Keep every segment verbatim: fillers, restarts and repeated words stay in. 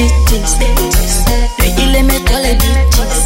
bêtises. Lui, il aimait trop les bêtises.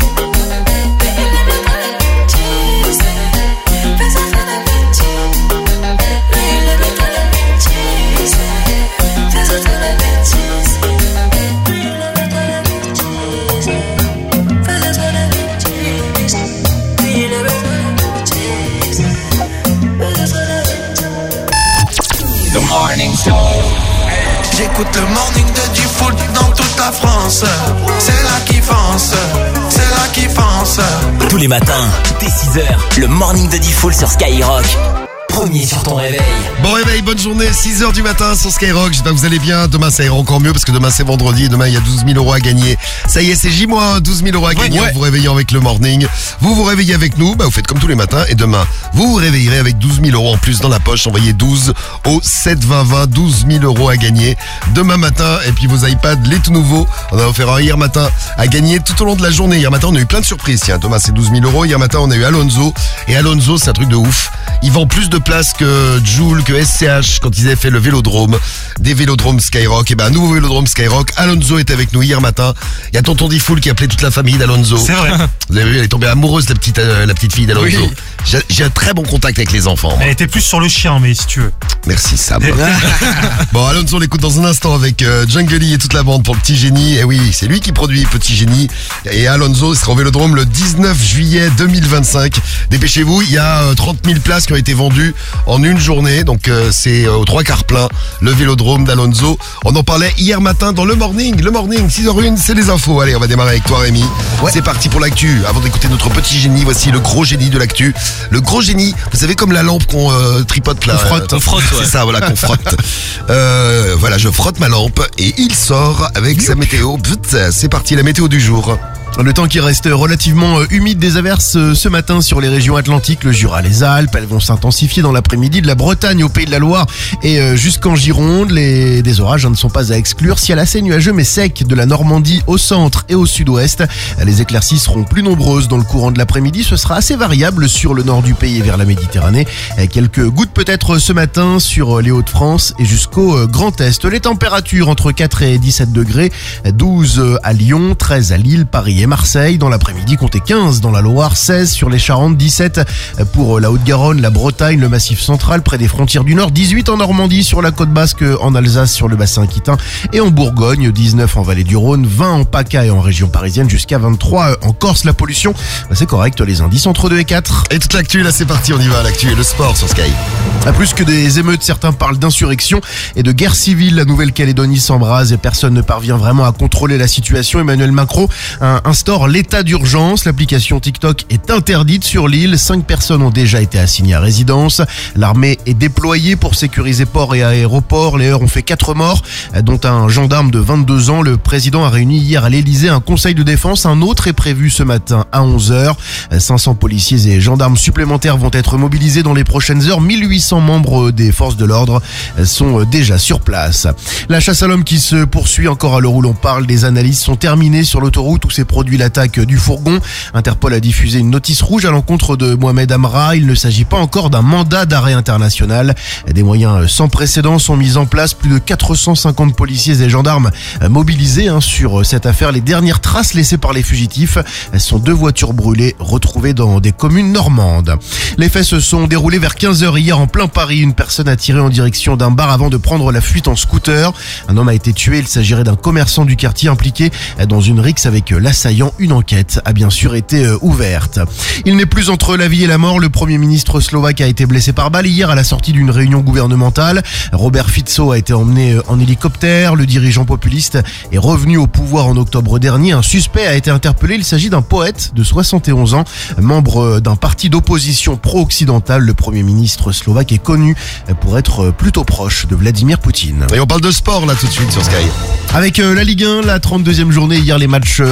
J'écoute le morning de du foot dans toute la France. C'est là qui fonce, c'est là qui fonce. Tous les matins, dès six heures, le morning de Diffoul sur Skyrock. Premier sur ton réveil. Bon réveil, bonne journée, six heures du matin sur Skyrock. J'espère que vous allez bien. Demain ça ira encore mieux parce que demain c'est vendredi et demain il y a douze mille euros à gagner. Ça y est, c'est J un, douze mille euros à gagner ouais, ouais. En vous réveillant avec le morning. Vous vous réveillez avec nous, bah vous faites comme tous les matins. Et demain, vous vous réveillerez avec douze mille euros en plus dans la poche. Envoyez douze au sept vingt vingt, douze mille euros à gagner demain matin. Et puis vos iPads, les tout nouveaux. On a offert un hier matin à gagner tout au long de la journée. Hier matin on a eu plein de surprises. Tiens, demain c'est douze mille euros. Hier matin on a eu Alonso. Et Alonso c'est un truc de ouf. Il vend plus de places que Joule, que S C H quand ils avaient fait le vélodrome, des vélodromes Skyrock. Et ben un nouveau vélodrome Skyrock. Alonso est avec nous hier matin. Il y a tonton Diffoul qui a appelé toute la famille d'Alonso. C'est vrai. Vous avez vu, elle est tombée amoureuse la petite euh, la petite fille d'Alonso. Oui. J'ai, j'ai un très bon contact avec les enfants. Moi. Elle était plus sur le chien, mais si tu veux. Merci Sam. Bon, Alonso on l'écoute dans un instant avec euh, Jungly et toute la bande pour Petit Génie. Et oui, c'est lui qui produit Petit Génie. Et Alonso sera au vélodrome le dix-neuf juillet deux mille vingt-cinq. Dépêchez-vous, il y a euh, trente mille places qui ont été vendues en une journée. Donc euh, c'est euh, aux trois quarts plein, le vélodrome d'Alonso. On en parlait hier matin dans le morning. Le morning, six heures une, c'est les infos. Allez, on va démarrer avec toi Rémi. Ouais. C'est parti pour l'actu. Avant d'écouter notre petit génie, voici le gros génie de l'actu. Le gros génie, vous savez comme la lampe qu'on euh, tripote là. On frotte, euh, on frotte. C'est ouais. ça, voilà, qu'on frotte. euh, voilà, je frotte ma lampe et il sort avec sa météo. C'est parti, la météo du jour. Le temps qui reste relativement humide, des averses ce matin sur les régions atlantiques, le Jura, les Alpes, elles vont s'intensifier dans l'après-midi, de la Bretagne au Pays de la Loire et jusqu'en Gironde. Les, des orages ne sont pas à exclure. Ciel assez nuageux mais sec de la Normandie au centre et au sud-ouest. Les éclaircies seront plus nombreuses dans le courant de l'après-midi. Ce sera assez variable sur le nord du pays et vers la Méditerranée. Quelques gouttes peut-être ce matin sur les Hauts-de-France et jusqu'au Grand Est. Les températures entre quatre et dix-sept degrés, douze à Lyon, treize à Lille, Paris et Marseille. Dans l'après-midi, comptez quinze dans la Loire, seize sur les Charentes, dix-sept pour la Haute-Garonne, la Bretagne, le Massif central près des frontières du Nord, dix-huit en Normandie, sur la côte basque, en Alsace, sur le bassin aquitain et en Bourgogne, dix-neuf en vallée du Rhône, vingt en PACA et en région parisienne, jusqu'à vingt-trois en Corse. La pollution, c'est correct, les indices entre deux et quatre. Et toute l'actu, là c'est parti, on y va, l'actu et le sport sur Sky. À plus que des émeutes, certains parlent d'insurrection et de guerre civile. La Nouvelle-Calédonie s'embrase et personne ne parvient vraiment à contrôler la situation. Emmanuel Macron instaure l'état d'urgence. L'application TikTok est interdite sur l'île. Cinq personnes ont déjà été assignées à résidence. L'armée est déployée pour sécuriser ports et aéroports. Les heurts ont fait quatre morts, dont un gendarme de vingt-deux ans. Le président a réuni hier à l'Elysée un conseil de défense. Un autre est prévu ce matin à onze heures. cinq cents policiers et gendarmes supplémentaires vont être mobilisés dans les prochaines heures. mille huit cents membres des forces de l'ordre sont déjà sur place. La chasse à l'homme qui se poursuit encore à l'heure où l'on parle. Des analyses sont terminées sur l'autoroute où s'est produit l'attaque du fourgon. Interpol a diffusé une notice rouge à l'encontre de Mohamed Amra. Il ne s'agit pas encore d'un mandat d'arrêt international. Des moyens sans précédent sont mis en place. Plus de quatre cent cinquante policiers et gendarmes mobilisés hein, sur cette affaire. Les dernières traces laissées par les fugitifs sont deux voitures brûlées retrouvées dans des communes normandes. Les faits se sont déroulés vers quinze heures hier en plein Paris. Une personne a tiré en direction d'un bar avant de prendre la fuite en scooter. Un homme a été tué. Il s'agirait d'un commerçant du quartier impliqué dans une rixe avec l'assaillant. Une enquête a bien sûr été ouverte. Il n'est plus entre la vie et la mort. Le Premier ministre slovaque a été blessé par balle hier à la sortie d'une réunion gouvernementale. Robert Fico a été emmené en hélicoptère. Le dirigeant populiste est revenu au pouvoir en octobre dernier. Un suspect a été interpellé. Il s'agit d'un poète de soixante et onze ans, membre d'un parti d'opposition pro-occidental. Le Premier ministre slovaque est connu pour être plutôt proche de Vladimir Poutine. Et on parle de sport là tout de suite sur Sky. Avec la Ligue un, la trente-deuxième journée, hier les matchs en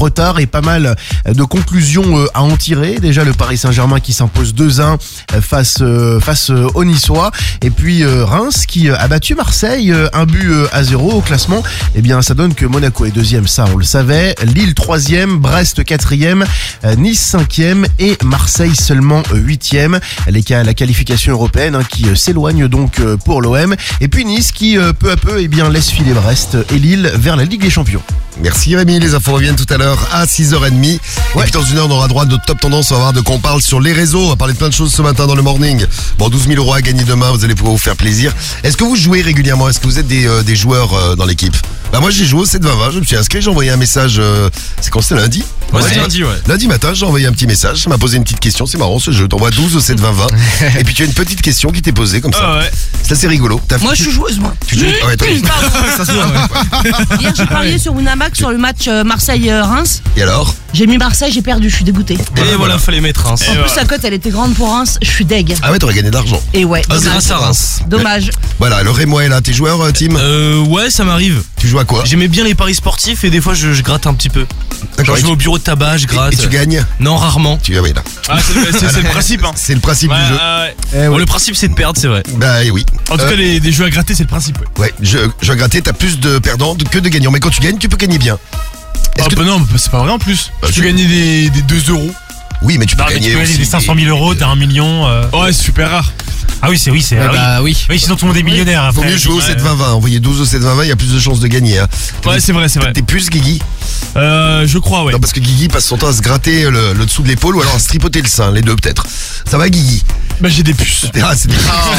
retard et pas mal de conclusions euh, à en tirer. Déjà le Paris Saint-Germain qui s'impose deux un euh, face euh, face euh, aux Niçois, et puis euh, Reims qui euh, a battu Marseille euh, un but euh, à zéro au classement. Eh bien ça donne que Monaco est deuxième, ça on le savait, Lille troisième, Brest quatrième, euh, Nice cinquième et Marseille seulement euh, huitième. Les cas la qualification européenne hein, qui euh, s'éloigne donc euh, pour l'O M, et puis Nice qui euh, peu à peu eh bien laisse filer Brest et Lille vers la Ligue des Champions. Merci Rémi, les infos reviennent tout à l'heure à six heures trente. Ouais. Et puis dans une heure, on aura droit à notre top tendance, on va voir de quoi on parle sur les réseaux. On va parler de plein de choses ce matin dans le morning. Bon, douze mille euros à gagner demain, vous allez pouvoir vous faire plaisir. Est-ce que vous jouez régulièrement? Est-ce que vous êtes des, euh, des joueurs euh, dans l'équipe? Bah moi j'ai joué au sept vingt vingt, je me suis inscrit, j'ai envoyé un message, euh, c'est quand c'était lundi? Ouais, c'est lundi, ouais. Lundi matin, j'ai envoyé un petit message, ça m'a posé une petite question, c'est marrant ce jeu, t'envoies douze au sept vingt vingt, et puis tu as une petite question qui t'est posée comme ça. Ah ouais. C'est assez rigolo. T'as Moi, tu- je suis joueuse, moi. Tu joues ouais, toi, Ça se voit, ouais. Hier, j'ai parié sur Winamax sur le match euh, Marseille-Reims. Et alors? J'ai mis Marseille, j'ai perdu, je suis dégoûtée. Et voilà, fallait mettre un. En plus, la cote, elle était grande pour Reims, je suis deg. Ah ouais, t'aurais gagné de l'argent. Et ouais, Ah, c'est dommage. grâce à Reims. Dommage. Voilà, le Rémois est là, t'es joueur, euh, Tim? Euh, ouais, ça m'arrive. Tu joues à quoi? J'aimais bien les paris sportifs et des fois je, je gratte un petit peu. D'accord, Genre et je vais tu- au bureau de tabac, je gratte. Et tu gagnes? Non, rarement. Tu ah oui, là. Ah, c'est c'est- c'est le principe, hein. C'est le principe Ouais, du jeu. ouais. Eh Bon, ouais. le principe c'est de perdre, c'est vrai. Bah eh oui. En tout Euh, cas, les, des jeux à gratter, c'est le principe, ouais. Ouais, je, je vais gratter, t'as plus de perdants que de gagnants. Mais quand tu gagnes, tu peux gagner bien. Est-ce Ah que- bah non, bah, c'est pas vrai en plus. Bah, tu si. peux gagner des, des deux euros. Oui, mais tu peux Non, mais gagner tu peux gagner aussi des cinq cent mille euros, t'as un million. euh. Ouais, c'est super rare. Ah oui, c'est oui, c'est. ah oui. bah oui. Oui, sinon tout le monde est millionnaire. Faut après. mieux jouer au Ouais. sept vingt vingt. Envoyer douze au sept vingt vingt, il y a plus de chances de gagner. Hein. Ouais, c'est vrai, c'est vrai. T'es plus Guigui? Euh, je crois, ouais. Non, parce que Guigui passe son temps à se gratter le, le dessous de l'épaule ou alors à se tripoter le sein, les deux peut-être. Ça va Guigui? Bah j'ai des puces. Ah, c'est bien.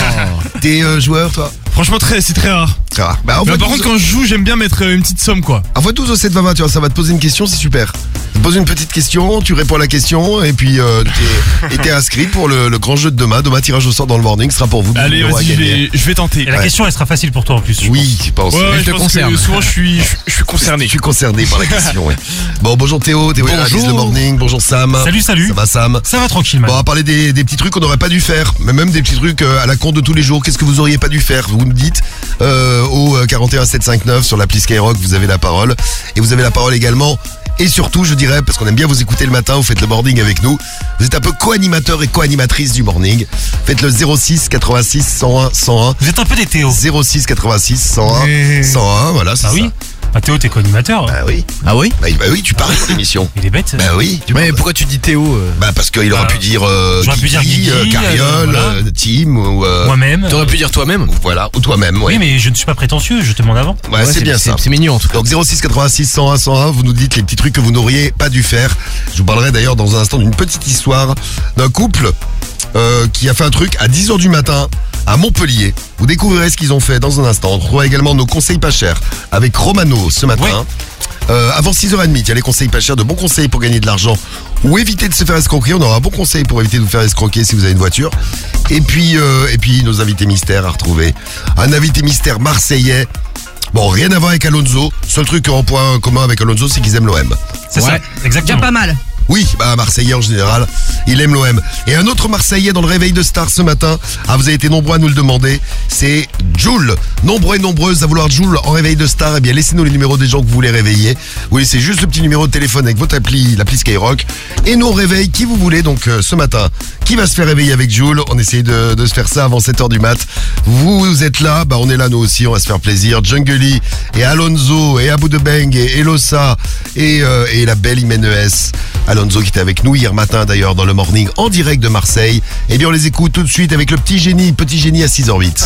T'es euh, joueur toi? Franchement, très, c'est très rare. Très rare. Bah, Mais envoie par douze, contre, quand je joue, j'aime bien mettre euh, une petite somme, quoi. envoie douze au sept vingt vingt, tu vois, ça va te poser une question, c'est super. Ça te pose une petite question, tu réponds à la question et puis euh, t'es, et t'es inscrit pour le, le grand jeu de demain. Demain, tirage au sort dans le morning sera pour vous. douze Allez, mille euros à vas-y, je gagner. vais, je vais tenter. Et la Ouais. question, elle sera facile pour toi en plus. je Oui, tu penses. Ouais, ouais, Elle je te pense concerne. que souvent je suis, je, je suis concerné. Je suis concerné par la question, ouais. Bon, bonjour Théo, Théo est là, Bonjour. Alice le morning, bonjour Sam. Salut, salut. Ça va Sam? pense. Ça va tranquille, man. Bon, on va parler des, des petits trucs qu'on n'aurait pas dû faire, mais même des petits trucs euh, à la con de tous les jours. Qu'est-ce que vous auriez pas dû faire? Vous nous dites euh, au euh, quarante et un sept cent cinquante-neuf sur l'appli Skyrock, vous avez la parole. Et vous avez la parole également. Et surtout, je dirais, parce qu'on aime bien vous écouter le matin, vous faites le morning avec nous. Vous êtes un peu co-animateur et co-animatrice du morning. Faites le zéro six quatre-vingt-six cent un cent un. Vous êtes un peu des Théo. zéro six quatre-vingt-six cent un cent un, voilà, c'est Ah oui. ça. Bah Théo, t'es co-animateur. Bah oui. Ah oui? Bah, bah oui, tu parles dans l'émission. Il est bête. Bah oui. Tu Mais parles. pourquoi tu dis Théo euh Bah parce qu'il aurait Bah, pu dire euh, j'aurais pu dire Guigui, euh, Carriole, euh, voilà. euh, Tim ou euh, Moi-même. T'aurais pu dire toi-même. voilà, ou toi-même, ouais. Oui, mais je ne suis pas prétentieux, je te demande avant. Ouais, c'est bien ça. C'est mignon en tout cas. Donc zéro six quatre-vingt-six cent un cent un, vous nous dites les petits trucs que vous n'auriez pas dû faire. Je vous parlerai d'ailleurs dans un instant d'une petite histoire d'un couple euh, qui a fait un truc à dix heures du matin à Montpellier. Vous découvrirez ce qu'ils ont fait dans un instant. On retrouvera également nos conseils pas chers avec Romano ce matin. Ouais. Euh, avant six heures trente, il y a les conseils pas chers, de bons conseils pour gagner de l'argent ou éviter de se faire escroquer. On aura un bon conseil pour éviter de vous faire escroquer si vous avez une voiture. Et puis, euh, et puis nos invités mystères à retrouver. Un invité mystère marseillais. Bon, rien à voir avec Alonso. Seul truc en point commun avec Alonso, c'est qu'ils aiment l'O M. C'est Ouais. ça, Déjà exactement. pas mal. Oui, bah Marseillais en général, il aime l'O M. Et un autre Marseillais dans le réveil de Star ce matin, ah vous avez été nombreux à nous le demander, c'est Jules. Nombreux et nombreuses à vouloir Jules en réveil de Star, eh bien laissez-nous les numéros des gens que vous voulez réveiller. Vous laissez juste le petit numéro de téléphone avec votre appli, l'appli Skyrock, et nous on réveille qui vous voulez. Donc euh, ce matin, qui va se faire réveiller avec Jules? On essaye de, de se faire ça avant sept heures du mat. Vous, vous êtes là, bah on est là nous aussi, on va se faire plaisir. Jungly et Alonso et Abou Debeng et Elosa et, euh, et la belle Imenes. Alonso qui était avec nous hier matin d'ailleurs dans le morning en direct de Marseille. Eh bien on les écoute tout de suite avec le petit génie, petit génie à six heures huit.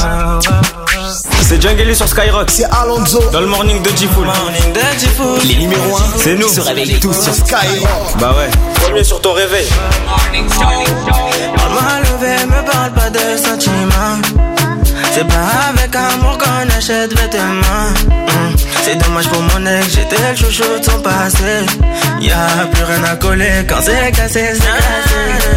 C'est Jungly sur Skyrock. C'est Alonso. Dans le morning de G-Fool. Les numéros un C'est nous. se réveillent tous sur Skyrock. Bah ouais. Premier sur ton réveil. Maman levé, me parle pas de sentiments. C'est pas avec amour qu'on achète vêtements. Mm. C'est dommage pour mon ex, j'étais le chouchou de son passé. Y'a plus rien à coller quand c'est cassé, c'est cassé.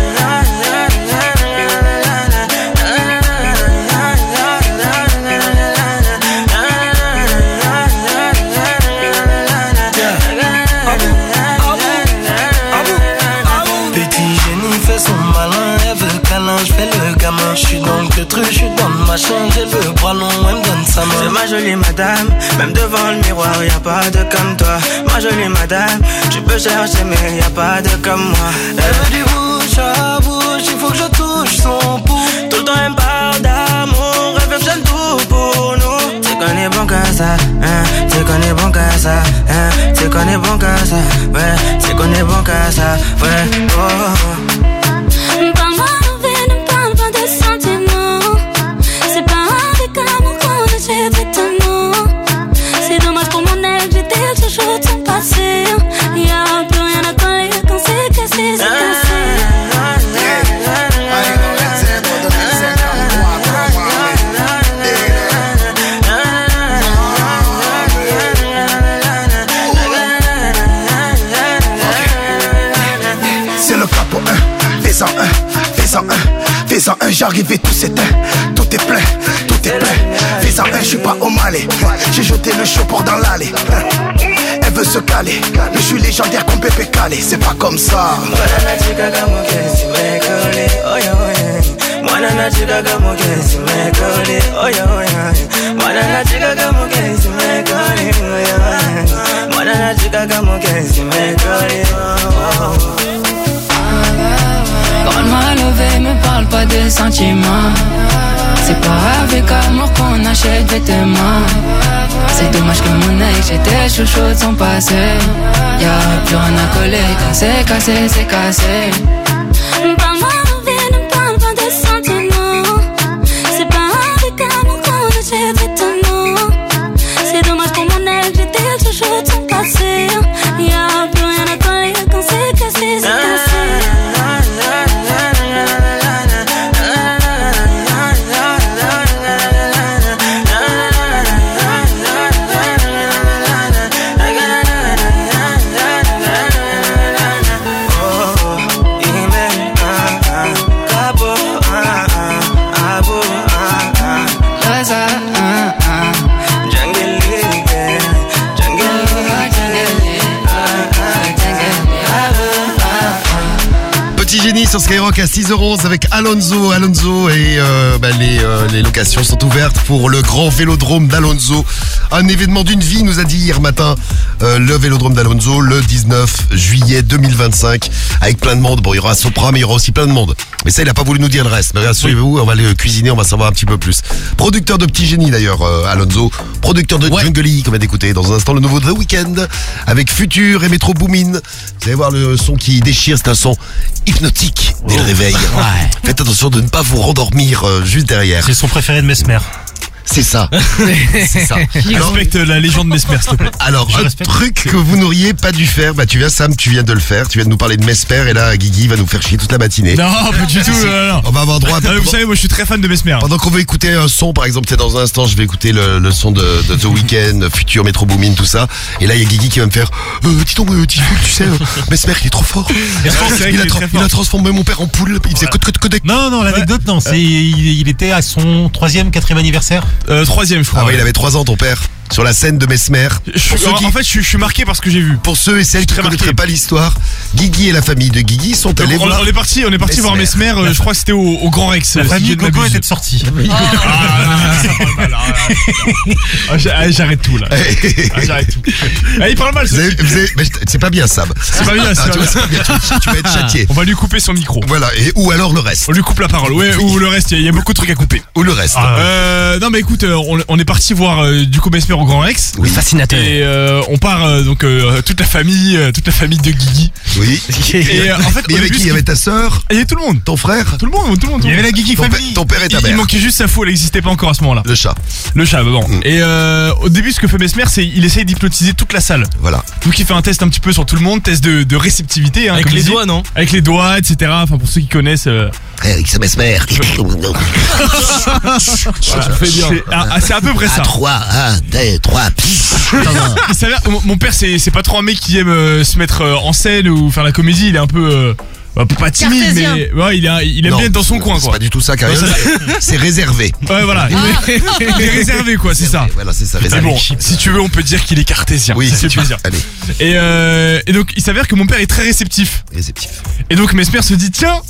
Petit génie fait son malin, elle veut câlin, je fais le gamin. Je suis dans le truc, je suis dans le machin, j'ai le bras long, elle me donne sa main. C'est ma jolie madame. Même devant le miroir, y a pas de comme toi. Ma jolie madame, tu peux chercher mais y a pas de comme moi. Elle veut du bouche à bouche, il faut que je touche son pouls. Tout le temps elle me parle d'amour, elle veut j'aime tout pour nous. Tu connais bon qu'à ça, hein, tu connais bon qu'à ça, hein, tu connais bon qu'à ça, ouais, tu connais bon qu'à ça, ouais, oh. Parle-moi d'envie, ne parle pas de sentiments. C'est pas avec amour qu'on achète vêtements. C'est dommage pour mon ex, j'étais le chouchou de son passé. Y'a plus rien à coller quand c'est cassé, c'est cassé. C'est le capo un, fais-en un, fais-en un, fais-en un, j'arrive et tout s'éteint. Tout est plein, tout est plein. Fais-en un, je suis pas au Malais. J'ai jeté le chapeau dans l'allée. Elle veut se caler, mais je suis légendaire comme Pépé Calé. C'est pas comme ça. Parle-moi levé, me parle pas de sentiments. C'est pas avec amour qu'on achète vêtements. C'est dommage que mon ex, j'étais chouchou de son passé. Y'a plus rien à coller quand c'est cassé, c'est cassé. Parle-moi levé, ne parle pas de sentiments. C'est pas avec amour qu'on achète vêtements. C'est dommage pour mon ex, j'étais chouchou de son passé. Y'a plus rien à coller quand c'est cassé, c'est cassé. Génie sur Skyrock à six heures onze avec Alonso. Alonso et euh, bah, les, euh, les locations sont ouvertes pour le grand vélodrome d'Alonso. Un événement d'une vie, nous a dit hier matin euh, le vélodrome d'Alonso le dix-neuf juillet deux mille vingt-cinq avec plein de monde. Bon, il y aura Sopra, mais il y aura aussi plein de monde. Mais ça, il a pas voulu nous dire le reste. Mais rassurez-vous, on va aller cuisiner, on va savoir un petit peu plus. Producteur de Petit Génie d'ailleurs, euh, Alonso. Producteur de ouais. Jungle Lee, qu'on vient d'écouter. Dans un instant, le nouveau The Weeknd avec Future et Metro Boomin. Vous allez voir le son qui déchire, c'est un son hypnotique dès oh. le réveil. Ouais. Faites attention de ne pas vous rendormir euh, juste derrière. C'est son préféré de Mesmer. C'est ça. C'est ça. Je respecte la légende Mesmer, s'il te plaît. Alors, Je un respecte. truc que vous n'auriez pas dû faire, bah tu viens Sam, tu viens de le faire, tu viens de nous parler de Mesmer et là Guigui va nous faire chier toute la matinée. Non, pas du tout. Euh, non. On va avoir droit à... Ah, vous savez, moi je suis très fan de Mesmer. Pendant qu'on veut écouter un son, par exemple, c'est dans un instant, je vais écouter le, le son de, de The Weeknd, Future, Metro Boomin, tout ça. Et là, il y a Guigui qui va me faire, euh, dis donc, euh, tu sais, euh, Mesmer, il est trop fort. Et je pense que il, a tra- il a transformé mon père en poule, il faisait code, code, codec. Non, non, l'anecdote, non, c'est, il, il était à son troisième, quatrième anniversaire. Euh, troisième, je crois. Ah ouais, il avait trois ans, ton père. Sur la scène de Mesmer. Je, en, qui, en fait, je, je suis marqué par ce que j'ai vu. Pour ceux et celles qui ne connaîtraient pas l'histoire, Guigui et la famille de Guigui sont allés on, voir. On est parti, on est parti voir Mesmer. Euh, je crois que c'était au, au Grand Rex. La famille Gogo était de sortie. J'arrête tout là. Ah, j'arrête tout. Ah, il parle mal. Vous avez, vous avez, mais c'est pas bien, Sam. C'est pas bien. Ah, tu, vois, c'est pas bien. Tu, tu vas être châtié. On va lui couper son micro. Voilà. Et ou alors le reste. On lui coupe la parole. Ouais. Ou le reste. Il y a beaucoup de trucs à couper. Ou le reste. Ah, euh, non, mais écoute, on, on est parti voir euh, du coup Mesmer au Grand Rex. Oui, fascinateur. Et euh, on part euh, donc euh, toute la famille, euh, toute la famille de Guigui. Oui. Et euh, en fait, il y avait qui? Il y avait ta sœur? Il y avait tout le monde. Ton frère? Tout le monde, tout le monde. Il y avait la Guigui ton famille. Père, ton père et ta il, mère. Il manquait juste sa fou, elle n'existait pas encore à ce moment-là. Le chat. Le chat, bon. Mm. Et euh, au début, ce que fait Mesmer, c'est il essaye d'hypnotiser toute la salle. Voilà. Donc il fait un test un petit peu sur tout le monde, test de, de réceptivité. Hein, avec les doigts, non? Avec les doigts, et cetera. Enfin, pour ceux qui connaissent. Euh... Eric, c'est Mesmer. C'est à peu près ça. trois, un, deux, trois. Il s'avère, mon père, c'est c'est pas trop un mec qui aime euh, se mettre euh, en scène ou faire la comédie. Il est un peu. Euh, Bah, pas timide, Cartésien. mais ouais, il, a, il aime non, bien être dans son coin, quoi. C'est pas du tout ça, Carriole. C'est réservé. Ouais, voilà. Ah. Il est réservé, quoi, c'est ça. Voilà, c'est ça, réservé. Bon, si tu veux, on peut dire qu'il est cartésien. Oui, c'est plaisir. Allez. Et, euh, et donc, il s'avère que mon père est très réceptif. Réceptif. Et donc, Mesmer se dit, tiens,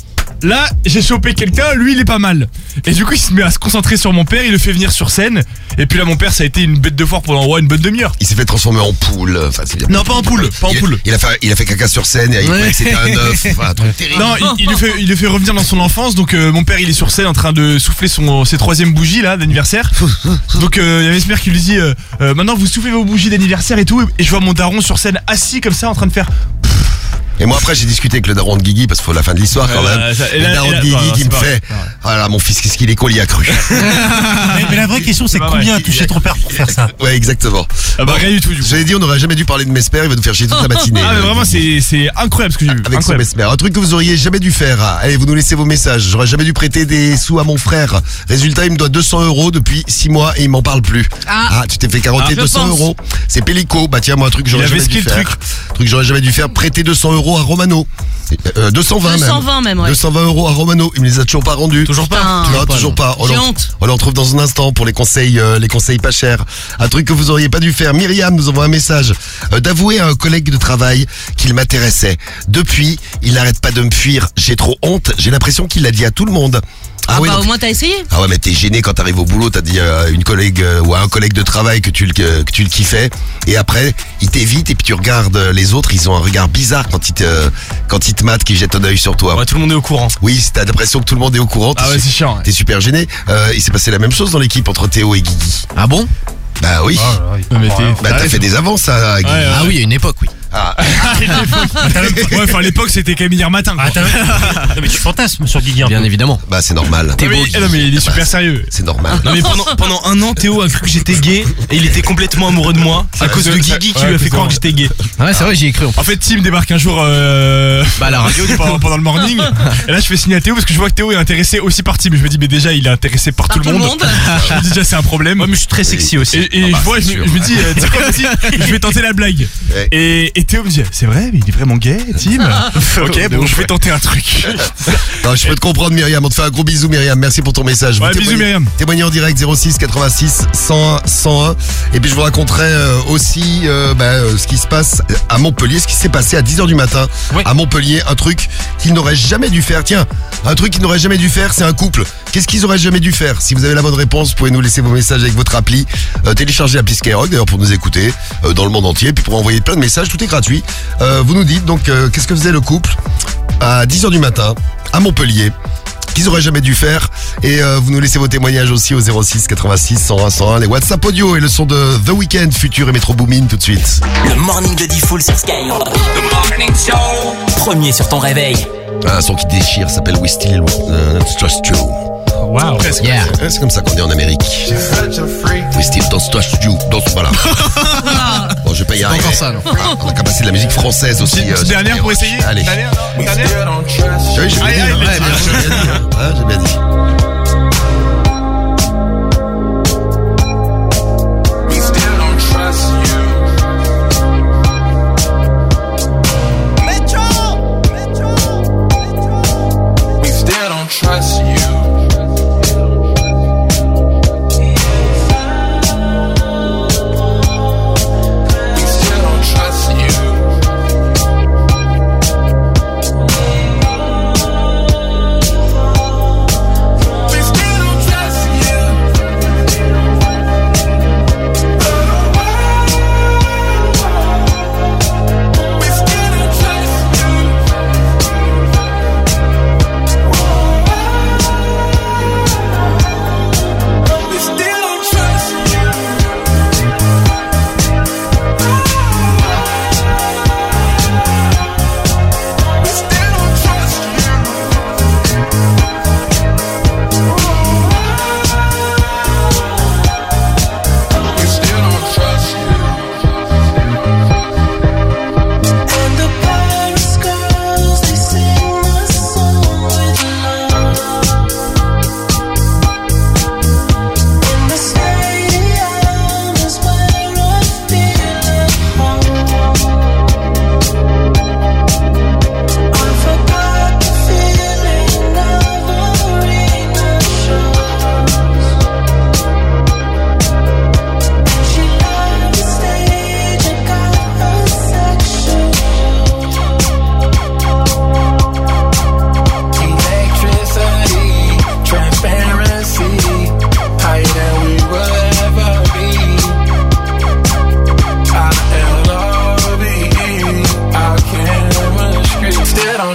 là, j'ai chopé quelqu'un, lui il est pas mal. Et du coup il se met à se concentrer sur mon père, il le fait venir sur scène. Et puis là mon père ça a été une bête de foire pendant ouais, une bonne demi-heure. Il s'est fait transformer en poule. Enfin, c'est bien. Non pas en poule, pas en il, poule. A, il a fait, il a fait caca sur scène et il croyait que c'était un œuf. Enfin, un truc terrible. Non, il, il le fait, il le fait revenir dans son enfance. Donc euh, mon père il est sur scène en train de souffler son ses troisième bougies là d'anniversaire. Donc il euh, y a Mesmer qui lui dit euh, euh, maintenant vous soufflez vos bougies d'anniversaire et tout. Et je vois mon daron sur scène assis comme ça en train de faire. Et moi après j'ai discuté avec le daron de Guigui parce qu'il faut la fin de l'histoire quand même. Euh, et le daron de Guigui qui me fait voilà mon fils qu'est-ce qu'il est con, il y a cru. mais, mais la vraie question c'est combien a touché ton père pour faire ça? Ouais exactement. Ah bah rien du tout du coup. J'avais dit on n'aurait jamais dû parler de Mesmer, il va nous faire chier toute la matinée. Ah mais vraiment c'est, c'est incroyable ce que j'ai vu. Avec ce Mesmer. Un truc que vous auriez jamais dû faire. Allez vous nous laissez vos messages. J'aurais jamais dû prêter des sous à mon frère. Résultat il me doit deux cents euros depuis six mois et il m'en parle plus. Ah, ah tu t'es fait carotter ah, deux cents euros. C'est Pélico. Bah tiens moi un truc que j'aurais jamais dû faire. Truc. truc que j'aurais jamais dû faire. Prêter deux cents euros à Romano. Euh, deux cent vingt même. deux cent vingt même, ouais. deux cent vingt euros à Romano. Il me les a toujours pas rendus. Toujours pas. Non, toujours pas. On, en, on en retrouve dans un instant pour les conseils, euh, les conseils pas chers. Un truc que vous auriez pas dû faire. Myriam nous envoie un message euh, d'avouer à un collègue de travail qu'il m'intéressait. Depuis, il n'arrête pas de me fuir. J'ai trop honte. J'ai l'impression qu'il l'a dit à tout le monde. Ah, ah ouais, bah donc, au moins t'as essayé. Ah ouais mais t'es gêné quand t'arrives au boulot, t'as dit à une collègue euh, ou à un collègue de travail que tu le que, que tu le kiffais et après il t'évite et puis tu regardes les autres, ils ont un regard bizarre quand ils te quand ils te matent, qu'ils jettent un œil sur toi. Ouais, tout le monde est au courant. Oui, t'as l'impression que tout le monde est au courant. Ah ouais, c'est chiant. Ouais. T'es super gêné. Euh, il s'est passé la même chose dans l'équipe entre Théo et Guigui. Ah bon? Bah oui. Oh, là, mais t'es, bah t'as fait des avances à Guigui. Ouais, ouais. Ah oui, à une époque oui. Ah. Ouais, enfin à l'époque c'était quand même hier matin. Ah, non, mais tu fantasmes sur Guigui. Bien évidemment. Bah c'est normal. T'es beau, mais, non mais il est super bah, sérieux. C'est normal. Non mais pendant, pendant un an Théo a cru que j'étais gay et il était complètement amoureux de moi à cause de Guigui qui lui a fait croire que j'étais gay. Ouais c'est vrai, j'y ai cru. En fait Tim débarque un jour euh, bah à la radio pendant, pendant le morning et là je fais signer à Théo parce que je vois que Théo est intéressé aussi par Tim. Je me dis mais déjà il est intéressé par, par tout, tout le monde. monde. Je me dis déjà c'est un problème. Ouais mais je suis très sexy aussi. Et, et ah bah, je vois je, je me dis tu sais quoi aussi je vais tenter la blague. Ouais. Et, et Théo me dit c'est vrai mais il est vraiment gay Tim. Ok bon je vais tenter un truc. Non je peux te comprendre Myriam, on te fait un gros bisou Myriam, merci pour ton message. Ouais, bisous Myriam. Témoignez en direct zéro six quatre-vingt-six cent un cent un et puis je vous raconterai euh, aussi euh, bah, euh, ce qui se passe à Montpellier, ce qui s'est passé à dix heures du matin ouais. à Montpellier, un truc qu'ils n'auraient jamais dû faire. Tiens, un truc qu'ils n'auraient jamais dû faire, c'est un couple. Qu'est-ce qu'ils auraient jamais dû faire? Si vous avez la bonne réponse, vous pouvez nous laisser vos messages avec votre appli. Euh, téléchargez l'appli Skyrock d'ailleurs pour nous écouter euh, dans le monde entier, puis pour envoyer plein de messages, tout est gratuit. Euh, vous nous dites donc euh, qu'est-ce que faisait le couple à dix heures du matin à Montpellier qu'ils auraient jamais dû faire et euh, vous nous laissez vos témoignages aussi au zéro six quatre-vingt-six cent un cent un, les WhatsApp audio et le son de The Weeknd, Futur et Metro Boomin tout de suite. Le morning de Diffoul sur Skyrock. The morning show. Premier sur ton réveil. Un son qui déchire s'appelle We Still uh, Trust You. Wow, c'est, yeah. comme, c'est comme ça qu'on dit en Amérique. We Still Don't Trust You. Donc voilà. Bon, je vais pas y arriver. Ça, non. Ah, on a qu'à passer de la musique française aussi. Une euh, dernière pour essayer. Allez. Dernière, non dernière. Oui, j'ai bien dit. Ouais, bien, j'ai bien dit. Ah, j'ai bien dit.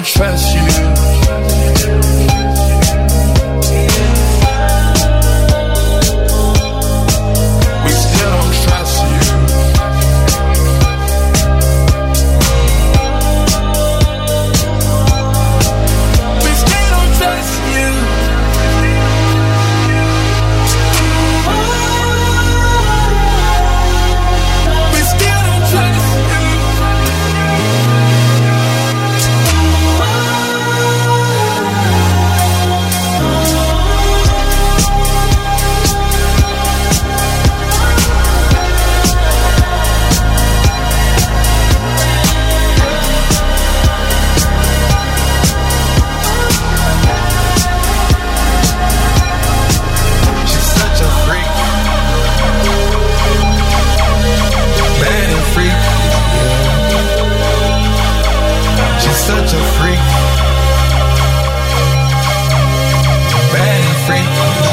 trust you. We still don't trust you. We still don't trust you. We still don't trust you. She's such a freak, bad and freak. She's such a freak, bad and freak.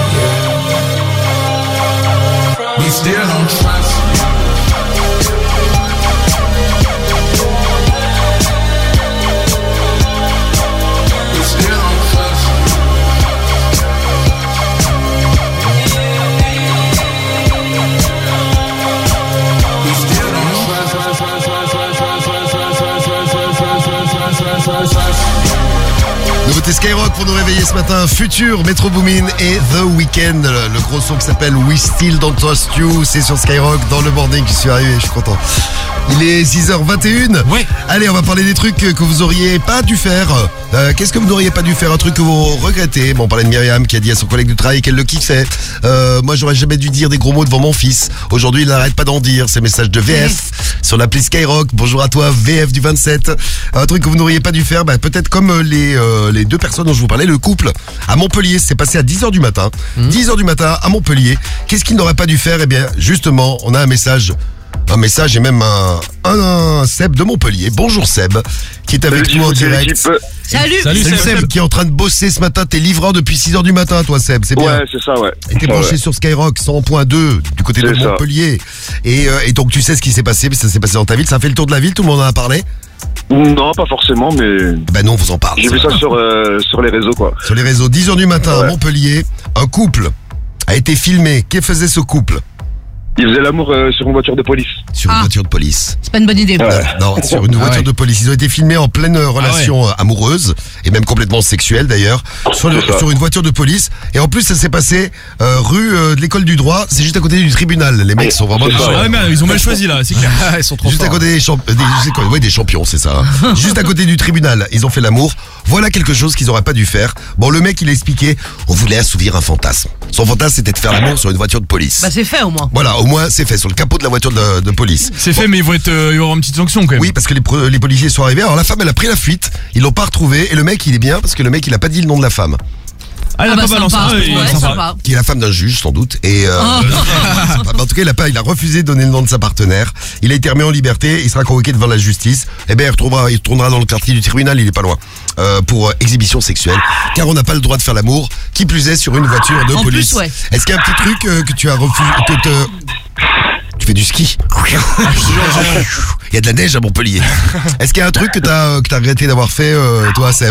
We still don't trust you. We still don't trust you. We still don't trust. Nouveauté Skyrock pour nous réveiller ce matin. Futur, Metro Boomin et The Weeknd. Le, le gros son qui s'appelle We Still Don't Trust You. C'est sur Skyrock dans le morning. Je suis arrivé, je suis content. Il est six heures vingt et une. Ouais. Allez, on va parler des trucs que vous auriez pas dû faire. Euh, Qu'est-ce que vous n'auriez pas dû faire? Un truc que vous regrettez. Bon, on parlait de Myriam qui a dit à son collègue du travail qu'elle le kiffait. Euh, moi, j'aurais jamais dû dire des gros mots devant mon fils. Aujourd'hui, il n'arrête pas d'en dire. Ces messages de V F sur l'appli Skyrock. Bonjour à toi, V F du vingt-sept. Un truc que vous n'auriez pas dû faire, bah, peut-être comme les, euh, les deux personnes dont je vous parlais, le couple à Montpellier. C'est passé à dix heures du matin. dix heures du matin à Montpellier. Qu'est-ce qu'il n'aurait pas dû faire? Eh bien, justement, on a un message. Un message et même un, un, un Seb de Montpellier. Bonjour Seb, qui est avec Salut, nous en salut, direct. l'équipe. Salut. Salut, Seb, Seb, qui est en train de bosser ce matin. T'es livreur depuis six heures du matin, toi Seb, c'est bien. Ouais, c'est ça, ouais. Et t'es Ouais, branché ouais. sur Skyrock cent point deux du côté de C'est ça. Montpellier. Et, euh, et donc tu sais ce qui s'est passé, mais ça s'est passé dans ta ville. Ça a fait le tour de la ville, tout le monde en a parlé. Non, pas forcément, mais Ben non, on vous en parle. j'ai vu ça sur, euh, sur les réseaux, quoi. Sur les réseaux, dix heures du matin à Ouais. Montpellier, un couple a été filmé. Que faisait ce couple? Ils faisaient l'amour euh, sur une voiture de police. Sur une Ah. voiture de police. C'est pas une bonne idée. Ouais. Non, sur une Ah voiture ouais. de police. Ils ont été filmés en pleine euh, relation euh, amoureuse et même complètement sexuelle d'ailleurs sur, le- C'est ça. sur une voiture de police. Et en plus, ça s'est passé euh, rue euh, de l'école du droit. C'est juste à côté du tribunal. Les mecs sont vraiment C'est des ça, champions. Ah ouais, mais ils ont mal choisi là, c'est clair. Ils sont trop Juste à forts. côté des, champ- des, juste à côté- ouais, des champions, c'est ça. hein. Juste à côté du tribunal, ils ont fait l'amour. Voilà quelque chose qu'ils auraient pas dû faire. Bon, le mec, il a expliqué, on voulait assouvir un fantasme. Son fantasme, c'était de faire l'amour sur une voiture de police. Bah c'est fait au moins. Voilà, au moins, c'est fait sur le capot de la voiture de, de police. C'est fait, mais ils vont être, euh, il va y avoir une petite sanction quand même. Oui, parce que les, pre- les policiers sont arrivés. Alors la femme, elle a pris la fuite. Ils l'ont pas retrouvée. Et le mec, il est bien parce que le mec, il a pas dit le nom de la femme. Ah, il a Ah bah, pas balancé. sympa. Ah, il est Ouais, sympa. sympa. Qui est la femme d'un juge, sans doute. Et euh, Oh. sympa. Mais en tout cas, il a pas, il a refusé de donner le nom de sa partenaire. Il a été remis en liberté. Il sera convoqué devant la justice. Eh bien, il retrouvera, il retournera dans le quartier du tribunal. Il est pas loin. Euh, pour euh, exhibition sexuelle. Car on n'a pas le droit de faire l'amour. Qui plus est sur une voiture de En police. plus, ouais. Est-ce qu'il y a un petit truc euh, que tu as refusé, que te- tu fais du ski. Il y a de la neige à Montpellier. Est-ce qu'il y a un truc que t'as euh, que t'as regretté d'avoir fait, euh, toi, Seb?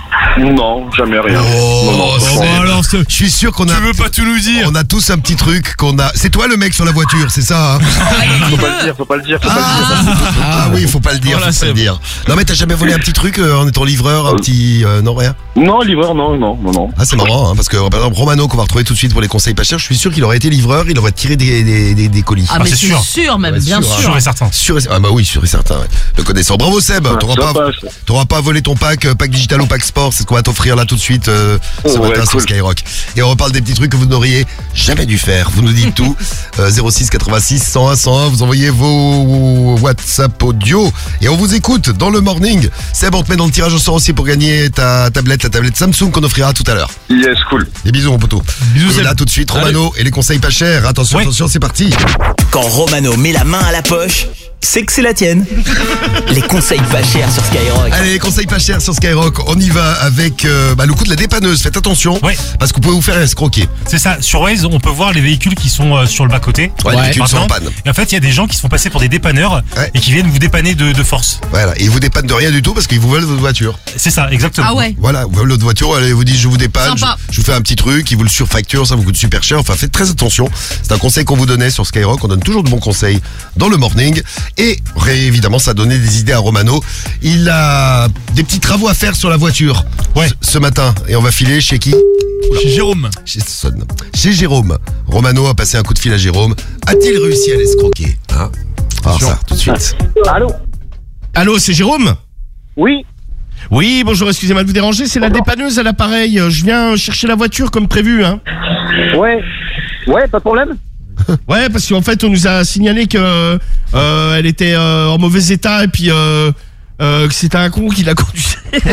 Non, jamais rien. Oh, non, non, Seb. non. alors, c'est- Je suis sûr qu'on a. Tu veux pas tout nous dire? On a tous un petit truc qu'on a. C'est toi le mec sur la voiture, c'est ça hein Faut pas le dire, faut pas le dire, faut pas le dire. Ah oui, faut pas le dire, Voilà, faut pas le Seb. dire. Non mais t'as jamais volé un petit truc euh, en étant livreur, un petit euh, non rien. Non, livreur, non, non, non, non. Ah c'est marrant hein, parce que par exemple Romano qu'on va retrouver tout de suite pour les conseils pas chers, je suis sûr qu'il aurait été livreur, il aurait tiré des des, des, des colis. Ah mais c'est c'est sûr. sûr même, Ouais, bien sûr, sûr. Sûr et certain. Sûr et- ah bah oui, sûr et certain. Ouais. Le connaissant. Bravo Seb, Ouais, t'auras ça pas passe. t'auras pas volé ton pack, euh, pack digital ou pack sport, c'est ce qu'on va t'offrir là tout de suite euh, ce Oh, ouais, matin sur cool. Skyrock. Et on reparle des petits trucs que vous n'auriez jamais dû faire. Vous nous dites tout. Euh, zéro six quatre-vingt-six cent un cent un, vous envoyez vos WhatsApp audio et on vous écoute dans le morning. Seb, on te met dans le tirage au sort aussi pour gagner ta tablette, la tablette Samsung qu'on offrira tout à l'heure. Yes, cool. Des bisous mon poteau. Bisous, Et Seb. là tout de suite Romano et les conseils pas chers. Attention, Ouais. attention, c'est parti. Quand Romano met la main à la poche, c'est que c'est la tienne. Les conseils pas chers sur Skyrock. Allez, les conseils pas chers sur Skyrock. On y va avec euh, bah, le coup de la dépanneuse. Faites attention, Ouais. parce que vous pouvez vous faire escroquer. C'est ça, sur Waze, on peut voir les véhicules qui sont euh, sur le bas-côté. Ouais, les véhicules par sont en exemple. panne. Et en fait, il y a des gens qui se font passer pour des dépanneurs Ouais. et qui viennent vous dépanner de, de force. Voilà, et ils vous dépannent de rien du tout parce qu'ils vous veulent votre voiture. C'est ça, exactement. Ah ouais. Voilà, vous veulent votre voiture, allez, ils vous disent je vous dépanne, je, Sympa. je vous fais un petit truc, ils vous le surfacturent, ça vous coûte super cher. Enfin, faites très attention. C'est un conseil qu'on vous donnait sur Skyrock. On donne toujours de bons conseils dans le morning. Et ré- évidemment, ça a donné des idées à Romano. Il a des petits travaux à faire sur la voiture Ouais. ce, ce matin. Et on va filer chez qui? Chez Jérôme. Chez Son. Chez Jérôme. Romano a passé un coup de fil à Jérôme. A-t-il réussi à l'escroquer, hein? Alors ça, tout de suite. Allô? Allô, c'est Jérôme? Oui. Oui, bonjour, excusez-moi de vous déranger, c'est la dépanneuse à l'appareil. Je viens chercher la voiture comme prévu, hein. Ouais. Ouais, pas de problème. Ouais, parce qu'en fait, on nous a signalé que euh, elle était euh, en mauvais état et puis euh, euh, que c'était un con qui la conduisait.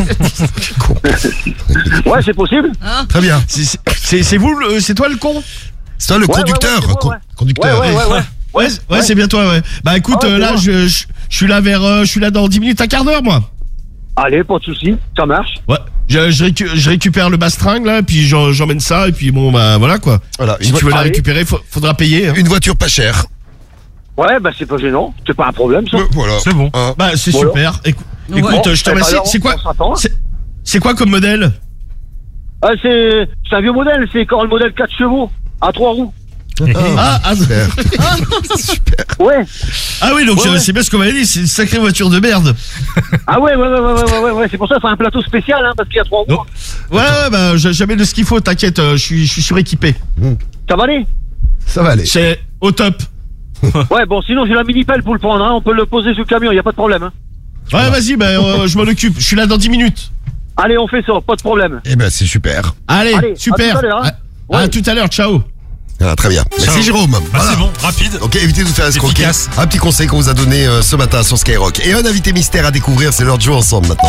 Ouais, c'est possible. Très bien. C'est- C'est c'est vous, le- c'est toi le con? C'est toi le Ouais, ouais, conducteur. ouais, ouais, con- ouais. Conducteur. Ouais, ouais, ouais, ouais. Ouais, ouais, Ouais. c'est bien toi, ouais. Bah écoute, Ah ouais, euh, là, c'est je, je, je suis là vers, euh, je suis là dans dix minutes, un quart d'heure, moi. Allez, pas de soucis, ça marche. Ouais. Je, je, récu- je récupère le bastringue là, puis j'en- j'emmène ça, et puis bon, bah voilà quoi. Voilà, Si une tu veux vo- la Allez. récupérer, faut- faudra payer. Hein. Une voiture pas chère. Ouais, bah c'est pas gênant, c'est pas un problème ça. Ouais, voilà. C'est bon. Hein. Bah c'est Voilà. super. Écou- Ouais. Écoute, Bon, je te eh ben remercie. alors, C'est quoi, on s'attend. c'est c'est quoi comme modèle? Ah, c'est c'est un vieux modèle, c'est encore le modèle quatre chevaux, à trois roues. Ah, ah, Super. Super. Ouais. ah oui, donc Ouais, euh, ouais. c'est bien ce qu'on m'avait dit, c'est une sacrée voiture de merde. Ah ouais, ouais, ouais, ouais, ouais, ouais, ouais, ouais. C'est pour ça que c'est un plateau spécial, hein, parce qu'il y a trois roues. Non. Ouais, ouais, bah j'ai jamais de ce qu'il faut, t'inquiète, euh, je suis je suis suréquipé. Ça va aller? Ça va aller. C'est au top. Ouais, bon, sinon j'ai la mini-pelle pour le prendre, hein. On peut le poser sur le camion, y a pas de problème, hein. Ouais, vas-y, bah euh, je m'en occupe. Je suis là dans dix minutes. Allez, on fait ça, pas de problème. Eh ben, c'est super. Allez, Allez, à super. tout à l'heure, hein. À- à Ouais. tout à l'heure, ciao. Ah, très bien. Merci Ciao. Jérôme. Bah, Voilà. c'est bon, rapide. Ok, évitez de vous faire escroquer. Efficace. Un petit conseil qu'on vous a donné euh, ce matin sur Skyrock. Et un invité mystère à découvrir, c'est l'heure de jouer ensemble maintenant.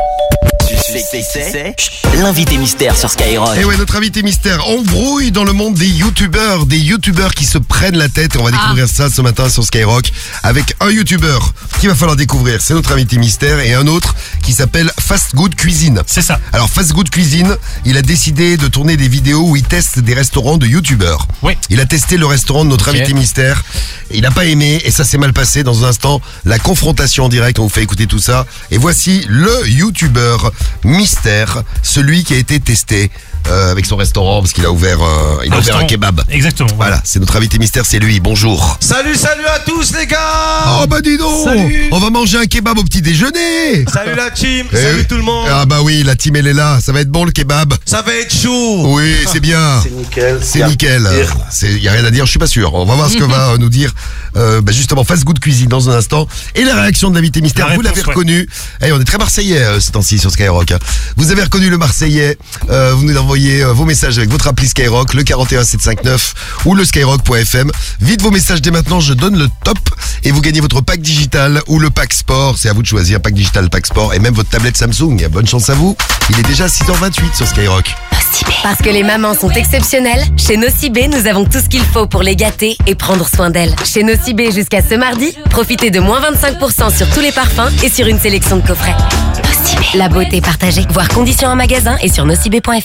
C'est, c'est, c'est l'invité mystère sur Skyrock. Et ouais, notre invité mystère embrouille dans le monde des youtubeurs, des youtubeurs qui se prennent la tête. Et on va découvrir ça ce matin sur Skyrock avec un youtubeur qu'il va falloir découvrir. C'est notre invité mystère et un autre qui s'appelle Fast Good Cuisine. C'est ça. Alors Fast Good Cuisine, il a décidé de tourner des vidéos où il teste des restaurants de youtubeurs. Oui. Il a testé le restaurant de notre Ok. invité mystère. Il n'a pas aimé et ça s'est mal passé. Dans un instant, la confrontation en direct. On vous fait écouter tout ça. Et voici le youtubeur mystère, celui qui a été testé euh, avec son restaurant parce qu'il a ouvert, euh, il a ouvert un Restaurant. kebab. Exactement. Voilà. Voilà, c'est notre invité mystère, c'est lui. Bonjour. Salut, salut à tous les gars. Oh bah dis donc, Salut. on va manger un kebab au petit déjeuner. Salut la team, Eh salut oui. tout le monde. Ah bah oui, la team elle est là. Ça va être bon le kebab. Ça va être chaud. Oui, c'est bien. C'est nickel. C'est nickel. Il y a rien à dire, je suis pas sûr. On va voir ce que va euh, nous dire euh, bah, justement Fast Good Cuisine dans un instant. Et la réaction de l'invité mystère, La vous l'avez réponse, ouais. reconnu. Eh, on est très marseillais euh, ce temps-ci sur Skyrock. hein. Vous avez reconnu le marseillais. Euh, vous nous envoyez euh, vos messages avec votre appli Skyrock, le quarante et un sept cent cinquante-neuf ou le skyrock point f m. Vite vos messages dès maintenant, je donne le top et vous gagnez votre pack digital ou le pack sport. C'est à vous de choisir, pack digital, pack sport et même votre tablette Samsung. Bonne chance à vous. Il est déjà six heures vingt-huit sur Skyrock. Parce que les mamans sont exceptionnelles, chez Nocibé, nous avons tout ce qu'il faut pour les gâter et prendre soin d'elles. Chez Nocibé, jusqu'à ce mardi, profitez de moins vingt-cinq pour cent sur tous les parfums et sur une sélection de coffrets. Nocibé. La beauté partagée. Voir conditions en magasin et sur nocibé point f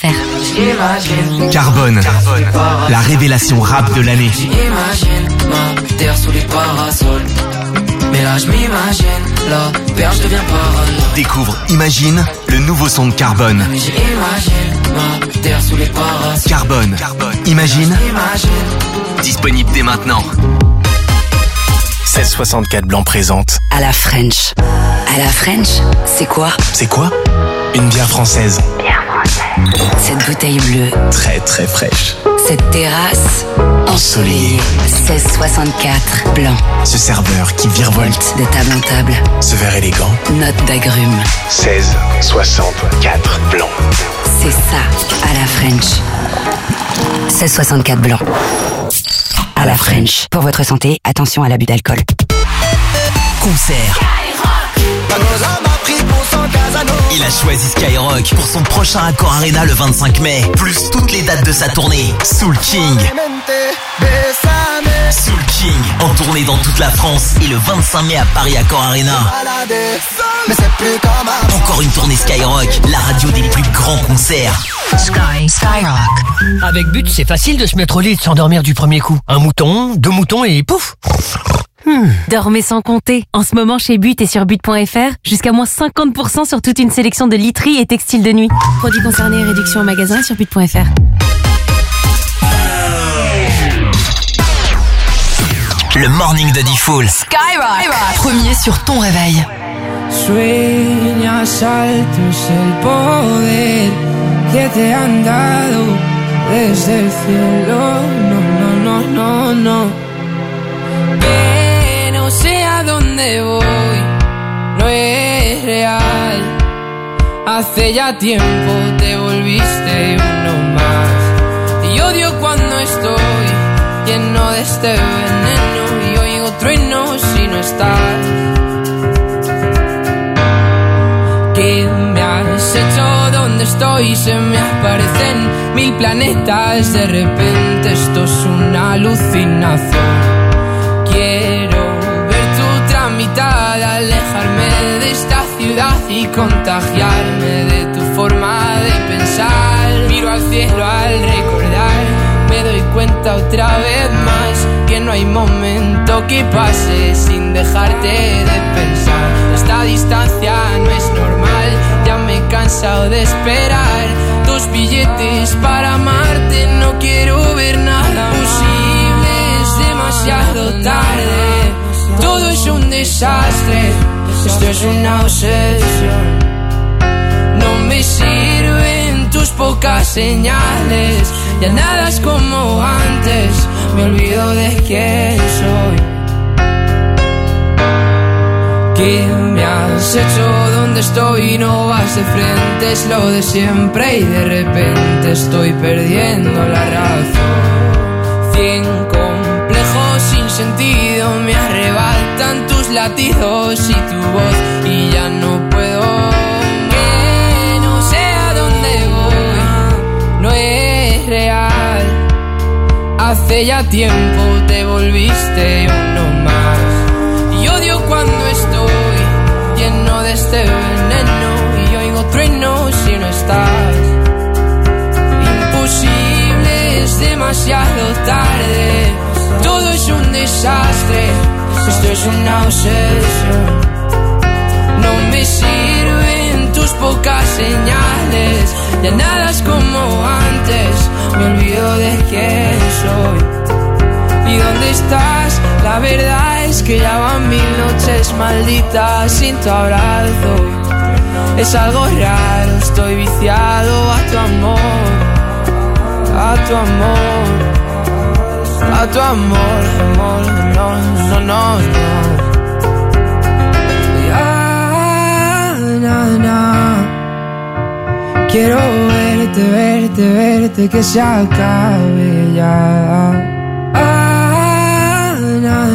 r. Carbone, la révélation rap de l'année. J'imagine ma terre sous les parasols. Mais là je m'imagine, la perche devient parano. Découvre Imagine, le nouveau son de Carbone. J'imagine ma terre sous les parasols. Carbone, Imagine, J'imagine. disponible dès maintenant. seize soixante-quatre Blanc présente. À la French. À la French, c'est quoi? C'est quoi? Une bière française. Cette bouteille bleue, Très très fraîche. cette terrasse ensoleillée. seize soixante-quatre blanc. Ce serveur qui virevolte. De table en table, Ce verre élégant. note d'agrumes. seize soixante-quatre Blanc. C'est ça, à la French. seize soixante-quatre blanc. À la French. Pour votre santé, attention à l'abus d'alcool. Concert. Il a choisi Skyrock pour son prochain Accor Arena le vingt-cinq mai. Plus toutes les dates de sa tournée. Soul King, Soul King en tournée dans toute la France et le vingt-cinq mai à Paris Accor Arena. Encore une tournée Skyrock, la radio des plus grands concerts. Sky, Skyrock. Avec But, c'est facile de se mettre au lit et de s'endormir du premier coup. Un mouton, deux moutons et pouf. Hmm. Dormez sans compter. En ce moment, chez But et sur but point f r, jusqu'à moins cinquante pour cent sur toute une sélection de literie et textiles de nuit. Produits concernés et réduction en magasin sur but point f r. Le morning de Diffoul. Skyrock. Premier sur ton réveil. Sueñas altos el poder que te han dado desde el cielo. No, no, no, no, no. Que no sé a dónde voy, no es real. Hace ya tiempo te volviste uno más. Y odio cuando estoy lleno de este veneno y oigo truenos si no estás. ¿Qué me has hecho? ¿Dónde estoy? Se me aparecen mil planetas. De repente esto es una alucinación. Quiero ver tu tramitar, alejarme de esta ciudad y contagiarme de tu forma de pensar. Miro al cielo al recordar, me doy cuenta otra vez más que no hay momento que pase sin dejarte de pensar. Esta distancia no es normal, ya me he cansado de esperar tus billetes para amarte. No quiero ver nada posible, es demasiado tarde. Todo es un desastre, esto es una obsesión. No me sirven tus pocas señales, ya nada es como antes, me olvido de quién soy. ¿Qué me has hecho? ¿Dónde estoy? No vas de frente, es lo de siempre y de repente estoy perdiendo la razón. Cien complejos sin sentido me arrebatan tus latidos y tu voz y ya no puedo. Que no sé a dónde voy, no es real. Hace ya tiempo te volviste uno más. Y odio cuando estoy lleno de este veneno y oigo truenos si no estás. Imposible, es demasiado tarde. Todo es un desastre, esto es una obsesión. No me sirven tus pocas señales, ya nada es como antes, me olvido de quién soy. ¿Y dónde estás? La verdad es que ya van mil noches malditas sin tu abrazo. Es algo raro, estoy viciado a tu amor, a tu amor, a tu amor, amor, no, no, no, no. Ya, na, na. Quiero verte, verte, verte, que se acabe ya. Na,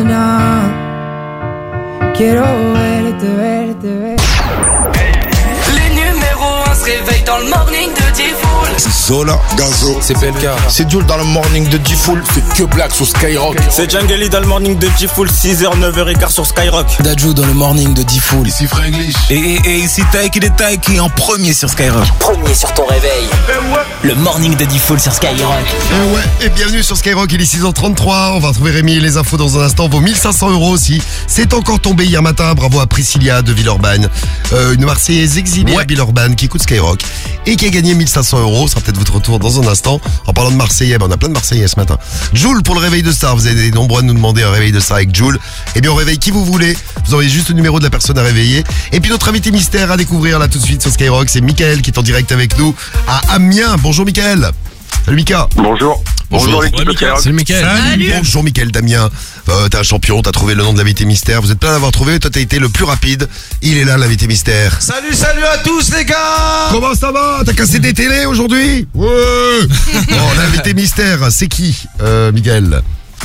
na. Quiero verte, verte, verte. Les numéros un se réveillent dans le morning de Diffoul. Zola, Gazo, c'est P L K. C'est Jules dans le morning de Diffoul. C'est que Black sur Skyrock. C'est Djangeli dans le morning de Diffoul. six heures, neuf heures quinze sur Skyrock. Dadju dans le morning de Diffoul. Ici Franglish. Et, et, et ici Taiki de Taiki en premier sur Skyrock. Premier sur ton réveil. Le morning de Diffoul sur Skyrock. Et ouais, et bienvenue sur Skyrock, il est six heures trente-trois. On va retrouver Rémi et les infos dans un instant. Vaut mille cinq cents euros aussi. C'est encore tombé hier matin. Bravo à Priscilla de Villeurbanne. Euh, une Marseillaise exilée ouais. à Villeurbanne qui écoute Skyrock et qui a gagné mille cinq cents euros. Ce sera peut-être votre retour dans un instant. En parlant de Marseillais, ben on a plein de Marseillais ce matin. Jules pour le réveil de star. Vous avez été nombreux à nous demander un réveil de star avec Jules. Eh bien, on réveille qui vous voulez. Vous envoyez juste le numéro de la personne à réveiller. Et puis notre invité mystère à découvrir là tout de suite sur Skyrock, c'est Mickaël qui est en direct avec nous à Amiens. Bonjour Mickaël. Salut Mika. Bonjour. Bonjour l'équipe de Skyrock. Salut Mickaël. Salut. Bonjour Mickaël Damien. Euh, t'es un champion, t'as trouvé le nom de l'invité mystère. Vous êtes plein d'avoir trouvé, toi t'as été le plus rapide. Il est là l'invité mystère. Salut, salut à tous les gars. Comment ça va? T'as cassé des télés aujourd'hui? Ouais. Bon, l'invité mystère, c'est qui, euh, Mickaël?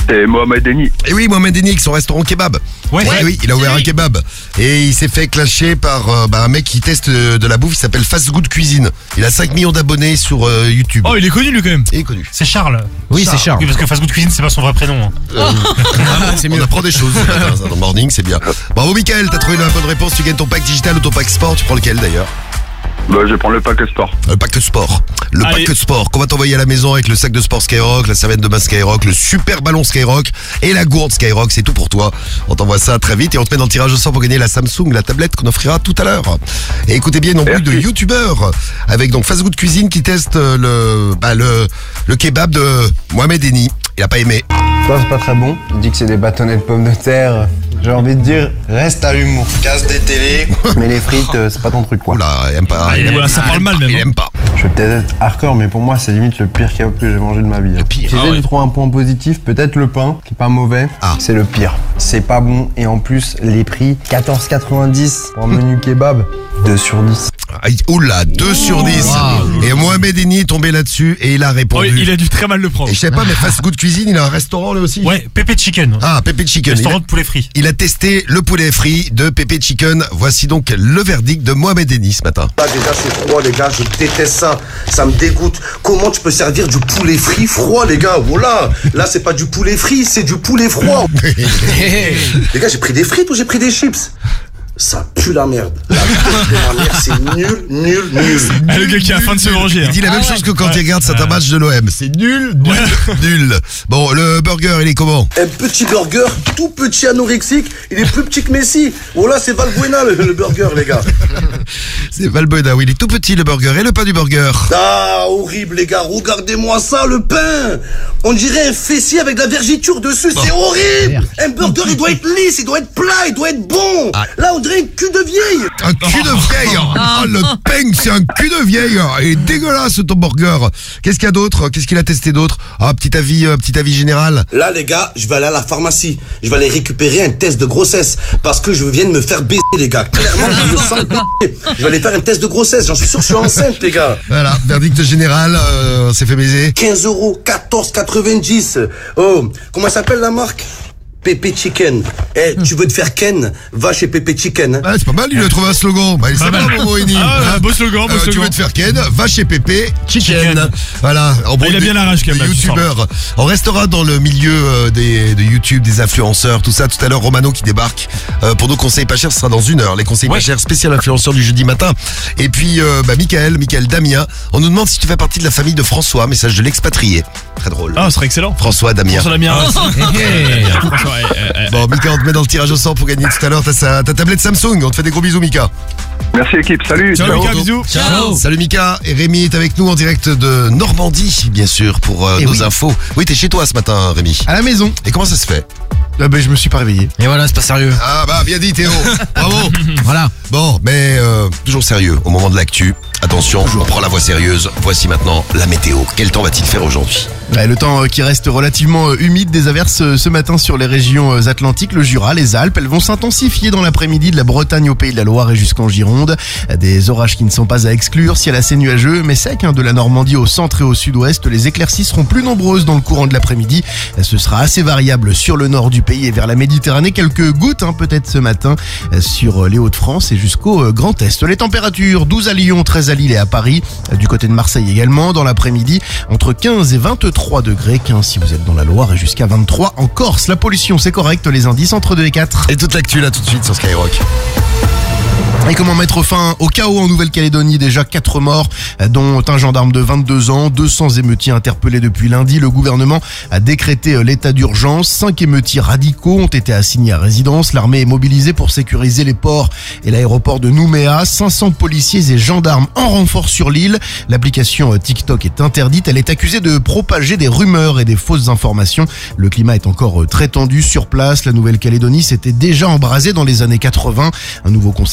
C'est Mohamed Eni. Et oui, Mohamed Eni avec son restaurant kebab. Ouais. Et oui, il a ouvert un kebab. Et il s'est fait clasher par euh, bah, un mec qui teste de, de la bouffe, il s'appelle Fast Good Cuisine. Il a cinq millions d'abonnés sur euh, YouTube. Oh, il est connu lui quand même. Il est connu. C'est Charles. Oui, c'est Charles. Oui, parce que Fast Good Cuisine, c'est pas son vrai prénom. Hein. Euh, c'est mieux. On apprend des choses ce matin, ça, dans le morning, c'est bien. Bravo Mickaël, t'as trouvé la bonne réponse. Tu gagnes ton pack digital ou ton pack sport. Tu prends lequel d'ailleurs? Bah, je vais prendre le pack sport. Le pack sport. Le Allez. pack sport qu'on va t'envoyer à la maison avec le sac de sport Skyrock, la serviette de bain Skyrock, le super ballon Skyrock et la gourde Skyrock. C'est tout pour toi. On t'envoie ça très vite et on te met dans le tirage au sort pour gagner la Samsung, la tablette qu'on offrira tout à l'heure. Et écoutez bien, nombre de youtubeurs avec donc Fast Good Cuisine qui teste le, bah, le, le kebab de Mohamed Eni. Il a pas aimé. Ça, c'est pas très bon. Il dit que c'est des bâtonnets de pommes de terre. J'ai envie de dire, reste à l'humour. Casse des télés. Mais les frites, euh, c'est pas ton truc, quoi. Oula, il aime pas. Ah, il aime, voilà, ça parle mal même. Il hein. aime pas. Je vais peut-être être hardcore, mais pour moi, c'est limite le pire kebab que j'ai mangé de ma vie. Le pire. J'essaie Ah ouais. de trouver un point positif. Peut-être le pain, qui est pas mauvais. Ah. C'est le pire. C'est pas bon. Et en plus, les prix, quatorze quatre-vingt-dix pour un menu kebab, deux sur dix. Aïe, oula, deux sur dix. Et Mohamed Eni est tombé là-dessus et il a Oh, répondu. il a dû très mal le prendre. Et je sais pas, mais Fast Good Cuisine, il a un restaurant là aussi. Ouais, Pépé Chicken. Ah, Pépé Chicken. Il Restaurant a, de poulet frit. il a testé le poulet frit de Pépé Chicken. Voici donc le verdict de Mohamed Eni ce matin. Là déjà c'est froid les gars, je déteste ça, ça me dégoûte. Comment tu peux servir du poulet frit froid les gars? Voilà, là c'est pas du poulet frit, c'est du poulet froid. Les gars, j'ai pris des frites ou j'ai pris des chips? Ça pue la merde. La merde, c'est nul, nul, nul. Ah, le gars qui a faim de se venger. Il hein. dit la même chose que quand il regarde certains matchs de l'O M. C'est nul, nul, nul. Bon, le burger, il est comment? Un petit burger, tout petit anorexique, il est plus petit que Messi. Voilà, c'est Valbuena le, le burger les gars. C'est Valbuena, oui, il est tout petit le burger. Et le pain du burger? Ah, horrible les gars, regardez-moi ça, le pain. On dirait un fessier avec de la vergiture dessus, c'est horrible. Un burger, il doit être lisse, il doit être plat, il doit être bon. Là, on dirait un cul de vieille. Un cul de vieille. Ah, le peng, c'est un cul de vieille. Il est dégueulasse ton burger. Qu'est-ce qu'il y a d'autre? Qu'est-ce qu'il a testé d'autre? Ah, petit avis, euh, petit avis général. Là les gars, je vais aller à la pharmacie. Je vais aller récupérer un test de grossesse parce que je viens de me faire baiser les gars. Clairement, je me sens baiser. Je vais aller faire un test de grossesse. J'en suis sûr que je suis enceinte les gars. Voilà, verdict général, euh, on s'est fait baiser. quinze euros, quatorze quatre-vingt-dix. Oh, comment s'appelle la marque? Pépé Chicken. Eh, tu veux te faire Ken? Va chez Pépé Chicken. Ah, c'est pas mal, il a trouvé un slogan. Bah, il Pas sait pas, mal. Momo Eni. Ah, Hein beau slogan, beau Euh, Tu slogan. veux te faire Ken? Va chez Pépé Chicken. Chicken. Voilà. En Ah, il a bien la rage, quand même, là, ce youtubeur. On restera dans le milieu euh, des, de YouTube, des influenceurs, tout ça. Tout à l'heure, Romano qui débarque euh, pour nos conseils pas chers. Ce sera dans une heure. Les conseils Ouais. pas chers spécial influenceur du jeudi matin. Et puis, euh, bah, Michael, Michael Damien. On nous demande si tu fais partie de la famille de François. Message de l'expatrié. Très drôle. Ah, ce serait excellent. François Damien. François Damien. Ah, François, ouais, euh, euh, Bon, Mika, on te met dans le tirage au sort pour gagner tout à l'heure ta, sa- ta tablette Samsung. On te fait des gros bisous, Mika. Merci équipe, salut. Ciao, Mika, bisous. Salut Mika. Et Rémi est avec nous en direct de Normandie, bien sûr, pour euh, Eh nos oui. infos. Oui, t'es chez toi ce matin, Rémi. À la maison. Et comment ça se fait? Ah ben, je me suis pas réveillé. Et voilà, c'est pas sérieux. Ah bah, bien dit Théo. Bravo. Voilà. Bon, mais euh, toujours sérieux au moment de l'actu. Attention, on prend la voix sérieuse. Voici maintenant la météo. Quel temps va-t-il faire aujourd'hui? Ouais, le temps euh, qui reste relativement euh, humide, des averses euh, ce matin sur les régions euh, atlantiques, le Jura, les Alpes. Elles vont s'intensifier dans l'après-midi de la Bretagne au Pays de la Loire et jusqu'en Gironde. Euh, Des orages qui ne sont pas à exclure, ciel assez nuageux mais sec, hein, de la Normandie au centre et au sud-ouest. Les éclaircies seront plus nombreuses dans le courant de l'après-midi. Euh, Ce sera assez variable sur le nord du pays et vers la Méditerranée. Quelques gouttes hein, peut-être ce matin euh, sur euh, les Hauts-de-France et jusqu'au euh, Grand Est. Les températures, douze à Lyon, treize à Lille et à Paris. Euh, Du côté de Marseille également, dans l'après-midi, entre quinze et vingt-trois degrés. quinze si vous êtes dans la Loire et jusqu'à vingt-trois en Corse. La pollution, c'est correct. Les indices entre deux et quatre. Et toute l'actu là tout de suite sur Skyrock. Et comment mettre fin au chaos en Nouvelle-Calédonie? Déjà quatre morts, dont un gendarme de vingt-deux ans, deux cents émeutiers interpellés depuis lundi. Le gouvernement a décrété l'état d'urgence. Cinq émeutiers radicaux ont été assignés à résidence. L'armée est mobilisée pour sécuriser les ports et l'aéroport de Nouméa. cinq cents policiers et gendarmes en renfort sur l'île. L'application TikTok est interdite. Elle est accusée de propager des rumeurs et des fausses informations. Le climat est encore très tendu sur place. La Nouvelle-Calédonie s'était déjà embrasée dans les années quatre-vingts. Un nouveau conseil de défense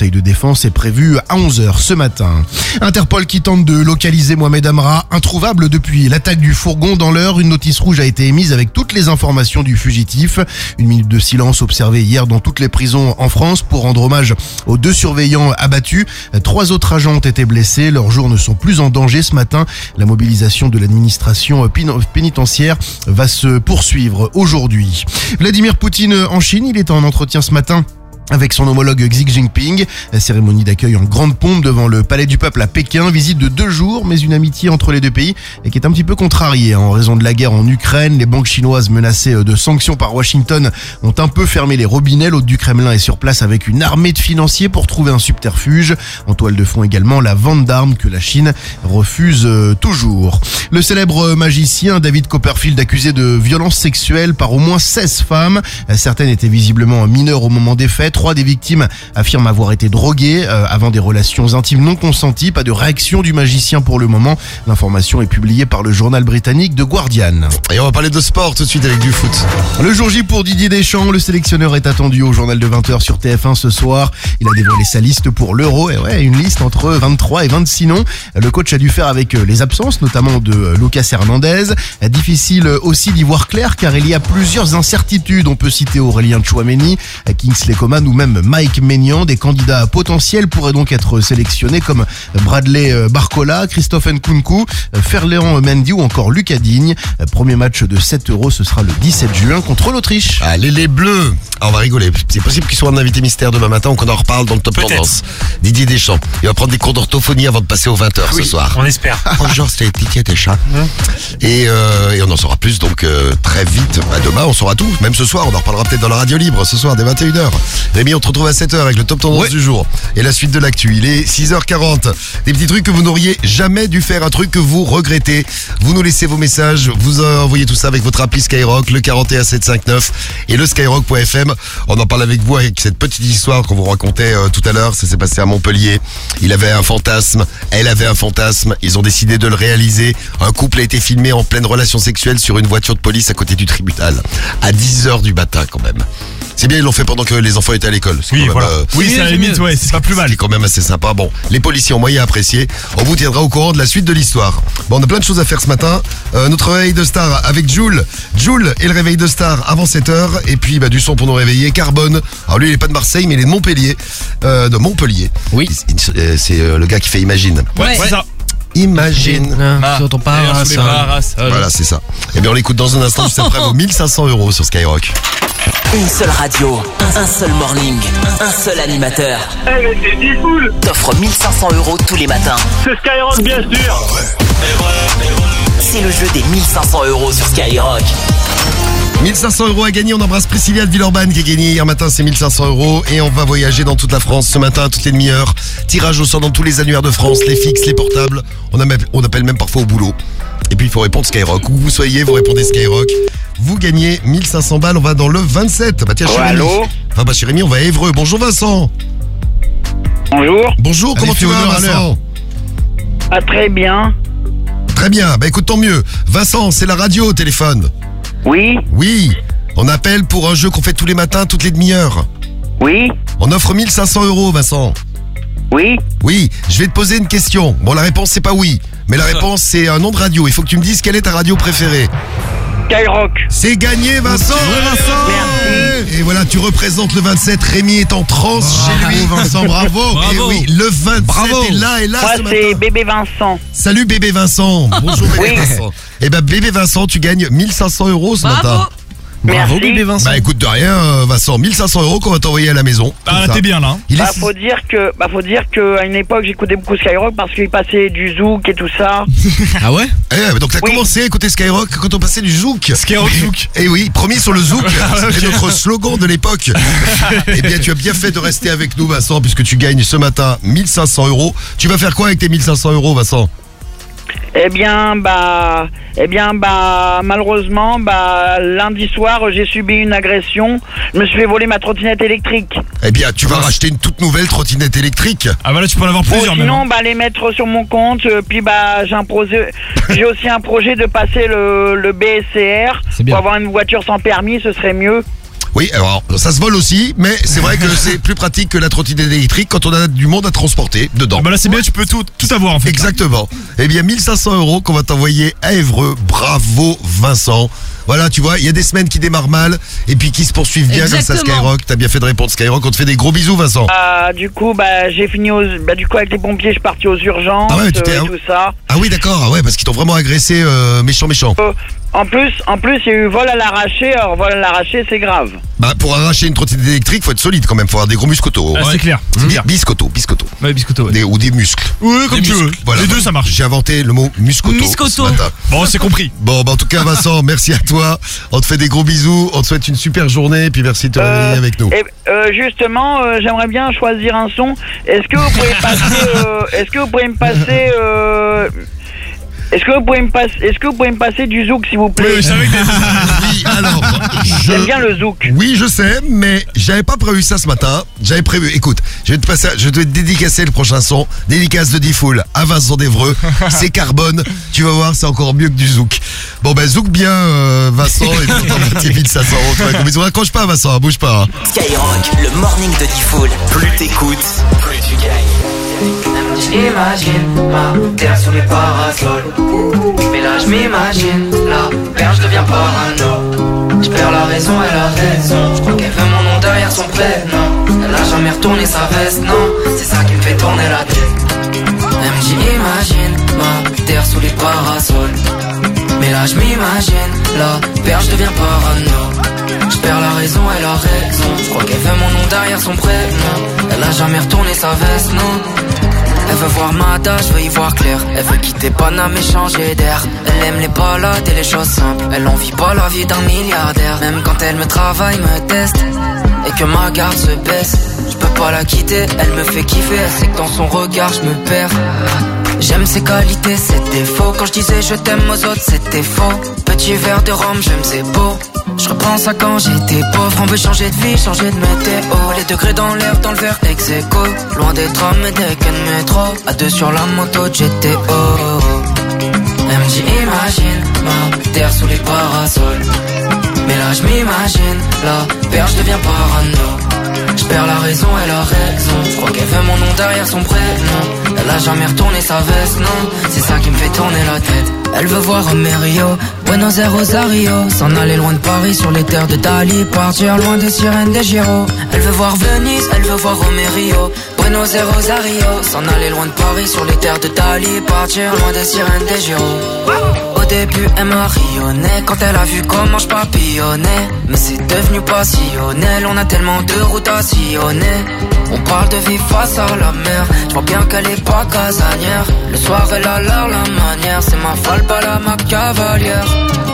défense est prévue à onze heures ce matin. Interpol qui tente de localiser Mohamed Amra, introuvable depuis l'attaque du fourgon dans l'heure. Une notice rouge a été émise avec toutes les informations du fugitif. Une minute de silence observée hier dans toutes les prisons en France pour rendre hommage aux deux surveillants abattus. Trois autres agents ont été blessés. Leurs jours ne sont plus en danger ce matin. La mobilisation de l'administration pénitentiaire va se poursuivre aujourd'hui. Vladimir Poutine en Chine, il était en entretien ce matin avec son homologue Xi Jinping. La cérémonie d'accueil en grande pompe devant le Palais du Peuple à Pékin. Visite de deux jours, mais une amitié entre les deux pays et qui est un petit peu contrariée en raison de la guerre en Ukraine. Les banques chinoises menacées de sanctions par Washington ont un peu fermé les robinets. L'hôte du Kremlin est sur place avec une armée de financiers pour trouver un subterfuge. En toile de fond également, la vente d'armes que la Chine refuse toujours. Le célèbre magicien David Copperfield accusé de violences sexuelles par au moins seize femmes. Certaines étaient visiblement mineures au moment des faits. Trois des victimes affirment avoir été droguées euh, avant des relations intimes non consenties. Pas de réaction du magicien pour le moment. L'information est publiée par le journal britannique The Guardian. Et on va parler de sport tout de suite avec du foot. Le jour J pour Didier Deschamps. Le sélectionneur est attendu au journal de vingt heures sur T F un ce soir. Il a dévoilé sa liste pour l'Euro. Et ouais, une liste entre vingt-trois et vingt-six noms. Le coach a dû faire avec les absences, notamment de Lucas Hernandez. Difficile aussi d'y voir clair car il y a plusieurs incertitudes. On peut citer Aurélien Tchouaméni, Kingsley Coman ou même Mike Maignan. Des candidats potentiels pourraient donc être sélectionnés comme Bradley Barcola, Christophe Nkunku, Ferland Mendy ou encore Lucas Digne. Premier match de cet Euro, ce sera le dix-sept juin contre l'Autriche. Allez les Bleus. Ah, on va rigoler. C'est possible qu'il soit un invité mystère demain matin ou qu'on en reparle dans le Top Tendance. Didier Deschamps. Il va prendre des cours d'orthophonie avant de passer aux vingt heures Oui, ce soir. on espère. Bonjour, c'est Didier Deschamps. Et, euh, et on en saura plus donc euh, très vite. Bah, demain, on saura tout. Même ce soir, on en reparlera peut-être dans la radio libre ce soir dès vingt et une heures. Rémi, on te retrouve à sept heures avec le Top Tendance ouais. du jour. Et la suite de l'actu. Il est six heures quarante. Des petits trucs que vous n'auriez jamais dû faire. Un truc que vous regrettez. Vous nous laissez vos messages. Vous envoyez tout ça avec votre appli Skyrock, le quarante et un sept cent cinquante-neuf et le skyrock point f m. On en parle avec vous avec cette petite histoire qu'on vous racontait euh, tout à l'heure. Ça s'est passé à Montpellier. Il avait un fantasme. Elle avait un fantasme. Ils ont décidé de le réaliser. Un couple a été filmé en pleine relation sexuelle sur une voiture de police à côté du tribunal. À dix heures du matin quand même. C'est bien, ils l'ont fait pendant que les enfants étaient à l'école. C'est Oui, quand même, voilà. euh, Oui, c'est à la limite, ouais, c'est pas plus mal. C'est quand même assez sympa. Bon, les policiers ont moyen apprécié. On vous tiendra au courant de la suite de l'histoire. Bon, on a plein de choses à faire ce matin. Euh, notre réveil de star avec Jules. Jules et le réveil de star avant sept heures. Et puis, bah, du son pour nous réveiller. Carbone. Alors lui, il est pas de Marseille, mais il est de Montpellier. Euh, de Montpellier. Oui. C'est, c'est euh, le gars qui fait Imagine. Ouais, c'est ça. Imagine. Ah, tu entends pas D'ailleurs, hein, sous les ça. bras, ça. Voilà, c'est ça. Et bien, on l'écoute dans un instant, juste après vos mille cinq cents euros sur Skyrock. Une seule radio, un seul morning, un seul animateur. Eh mais c'est Diffoul. T'offre mille cinq cents euros tous les matins. C'est Skyrock bien sûr. C'est le jeu des mille cinq cents euros sur Skyrock. mille cinq cents euros à gagner. On embrasse Priscilla de Villeurbanne qui a gagné hier matin ses mille cinq cents euros. Et on va voyager dans toute la France ce matin, toutes les demi-heures. Tirage au sort dans tous les annuaires de France, les fixes, les portables. On, a, on appelle même parfois au boulot. Et puis il faut répondre Skyrock. Où vous soyez, vous répondez Skyrock. Vous gagnez mille cinq cents balles. On va dans le vingt-sept. Bah tiens, chez Ouais, Rémi. allô Enfin, bah chez Rémi, on va à Évreux. Bonjour Vincent. Bonjour. Bonjour, Allez, comment tu vas Féodor, à l'heure. Vincent? Ah très bien. Très bien, bah écoute, tant mieux. Vincent, c'est la radio au téléphone. Oui. Oui, on appelle pour un jeu qu'on fait tous les matins, toutes les demi-heures. Oui. On offre mille cinq cents euros, Vincent. Oui. Oui, je vais te poser une question. Bon, la réponse, c'est pas oui. Mais la réponse, c'est un nom de radio. Il faut que tu me dises quelle est ta radio préférée. Skyrock. C'est gagné, Vincent. Merci. Et voilà, tu représentes le vingt-sept. Rémi est en transe chez lui. Vincent, bravo. Et oui, le vingt-sept Bravo. est là et là Moi ce matin. c'est bébé Vincent. Salut bébé Vincent. Bonjour bébé Oui. Vincent. Eh ben bébé Vincent, tu gagnes mille cinq cents euros ce matin. Bravo Merci. bébé Vincent. Bah écoute de rien, euh, Vincent, mille cinq cents euros qu'on va t'envoyer à la maison. Ah, Comme là, ça. t'es bien là. hein. Il est Bah faut dire que bah faut dire que à une époque j'écoutais beaucoup Skyrock parce qu'il passait du zouk et tout ça. Ah ouais Eh, donc t'as Oui. commencé à écouter Skyrock quand on passait du zouk. Skyrock Zouk. Eh oui, promis sur le zouk, c'était notre slogan de l'époque. Eh bien tu as bien fait de rester avec nous Vincent puisque tu gagnes ce matin mille cinq cents euros. Tu vas faire quoi avec tes mille cinq cents euros Vincent? Eh bien bah eh bien bah malheureusement bah lundi soir j'ai subi une agression. Je me suis fait voler ma trottinette électrique. Eh bien tu vas racheter une toute nouvelle trottinette électrique. Ah voilà, tu peux en avoir Bon, plusieurs même. sinon hein. bah les mettre sur mon compte euh, puis bah j'ai un projet j'ai aussi un projet de passer le, le B S C R C'est bien. pour avoir une voiture sans permis, ce serait mieux. Oui, alors ça se vole aussi, mais c'est vrai que c'est plus pratique que la trottinette électrique quand on a du monde à transporter dedans. Bah là c'est bien, tu peux tout, tout avoir en fait. Exactement. Eh bien mille cinq cents euros qu'on va t'envoyer à Évreux. Bravo Vincent. Voilà, tu vois, il y a des semaines qui démarrent mal et puis qui se poursuivent bien. Exactement. Comme ça Skyrock. T'as bien fait de répondre Skyrock. On te fait des gros bisous Vincent. Ah, du coup, bah, j'ai fini aux, bah, du coup, avec les pompiers, je suis parti aux urgences, Ah ouais, tu t'es- euh, et tout ça. Ah oui d'accord, ah ouais, parce qu'ils t'ont vraiment agressé euh, méchant méchant. Euh, en plus, en plus, il y a eu vol à l'arraché. Alors, vol à l'arraché, c'est grave. Bah pour arracher une trottinette électrique, faut être solide quand même, faut avoir des gros muscotos. Ah, c'est clair, Mmh. c'est clair. Biscotto, biscotto. Ouais, biscotto, ouais. Des- ou des muscles. Oui, comme Des tu veux. muscles. Voilà. Les deux, ça marche. J'ai inventé le mot muscoto. Miscoto. ce matin. Bon, c'est compris. Bon, bah en tout cas, Vincent, merci à toi. On te fait des gros bisous. On te souhaite une super journée. Puis merci de te réveiller avec nous. Et euh, justement, euh, j'aimerais bien choisir un son. Est-ce que vous pouvez passer, euh, est-ce que vous pouvez me passer, euh, est-ce que vous pouvez me passer, est-ce que vous pouvez me passer du zouk, s'il vous plaît? Oui, c'est avec des... Oui, alors, je... J'aime bien le zouk. Oui, je sais, mais j'avais pas prévu ça ce matin. J'avais prévu. Écoute, je vais te passer, je vais te dédicacer le prochain son. Dédicace de D-Fool à Vincent d'Évreux. C'est Carbone. Tu vas voir, c'est encore mieux que du zouk. Bon ben zouk bien, euh, Vincent. Et puis on t'envoie tes mille cinq cents euros. Tu vois, gros bisous. Raccroche pas, Vincent. Bouge pas. Hein. Skyrock, le morning de D-Fool. Plus t'écoutes, plus tu gagnes. J'imagine ma terre sous les parasols. Mais là je m'imagine, la perche devient parano. Je perds la raison et la raison. Je crois qu'elle veut mon nom derrière son prénom. Elle a jamais retourné sa veste, non. C'est ça qui me fait tourner la tête. Même j'imagine ma terre sous les parasols. Mais là je m'imagine, la perche devient parano. Je perds la raison et la raison. Je crois qu'elle veut mon nom derrière son prénom. Elle a jamais retourné sa veste, non. Elle veut voir Mada, je veux y voir clair. Elle veut quitter Paname et changer d'air. Elle aime les balades et les choses simples. Elle en vit pas la vie d'un milliardaire. Même quand elle me travaille, me teste et que ma garde se baisse, je peux pas la quitter, elle me fait kiffer. Elle sait que dans son regard je me perds. J'aime ses qualités, ses défauts. Quand je disais je t'aime aux autres, c'était faux. Petit verre de rhum, j'aime c'est beau. Je repense à quand j'étais pauvre. On veut changer de vie, changer de météo. Les degrés dans l'air, dans le verre ex aequo. Loin des trams et des quais de métro. À deux sur la moto de G T O. Elle me dit imagine ma terre sous les parasols. Mais là je m'imagine, la perche devient parano. Je perds la raison et la raison. Je crois qu'elle veut mon nom derrière son prénom. Elle a jamais retourné sa veste, non. C'est ça qui me fait tourner la tête. Elle veut voir Rio, Buenos Aires, Rosario. S'en aller loin de Paris sur les terres de Dali. Partir loin des sirènes des Giro. Elle veut voir Venise, elle veut voir Rio, Buenos Aires, Rosario. S'en aller loin de Paris sur les terres de Dali. Partir loin des sirènes des Giro. Au début elle m'a rayonné quand elle a vu comment je papillonnais. Mais c'est devenu passionnel, on a tellement de routes à sillonner. On parle de vie face à la mer, je vois bien qu'elle est pas casanière. Le soir elle a l'air la manière, c'est ma folle pas la ma cavalière.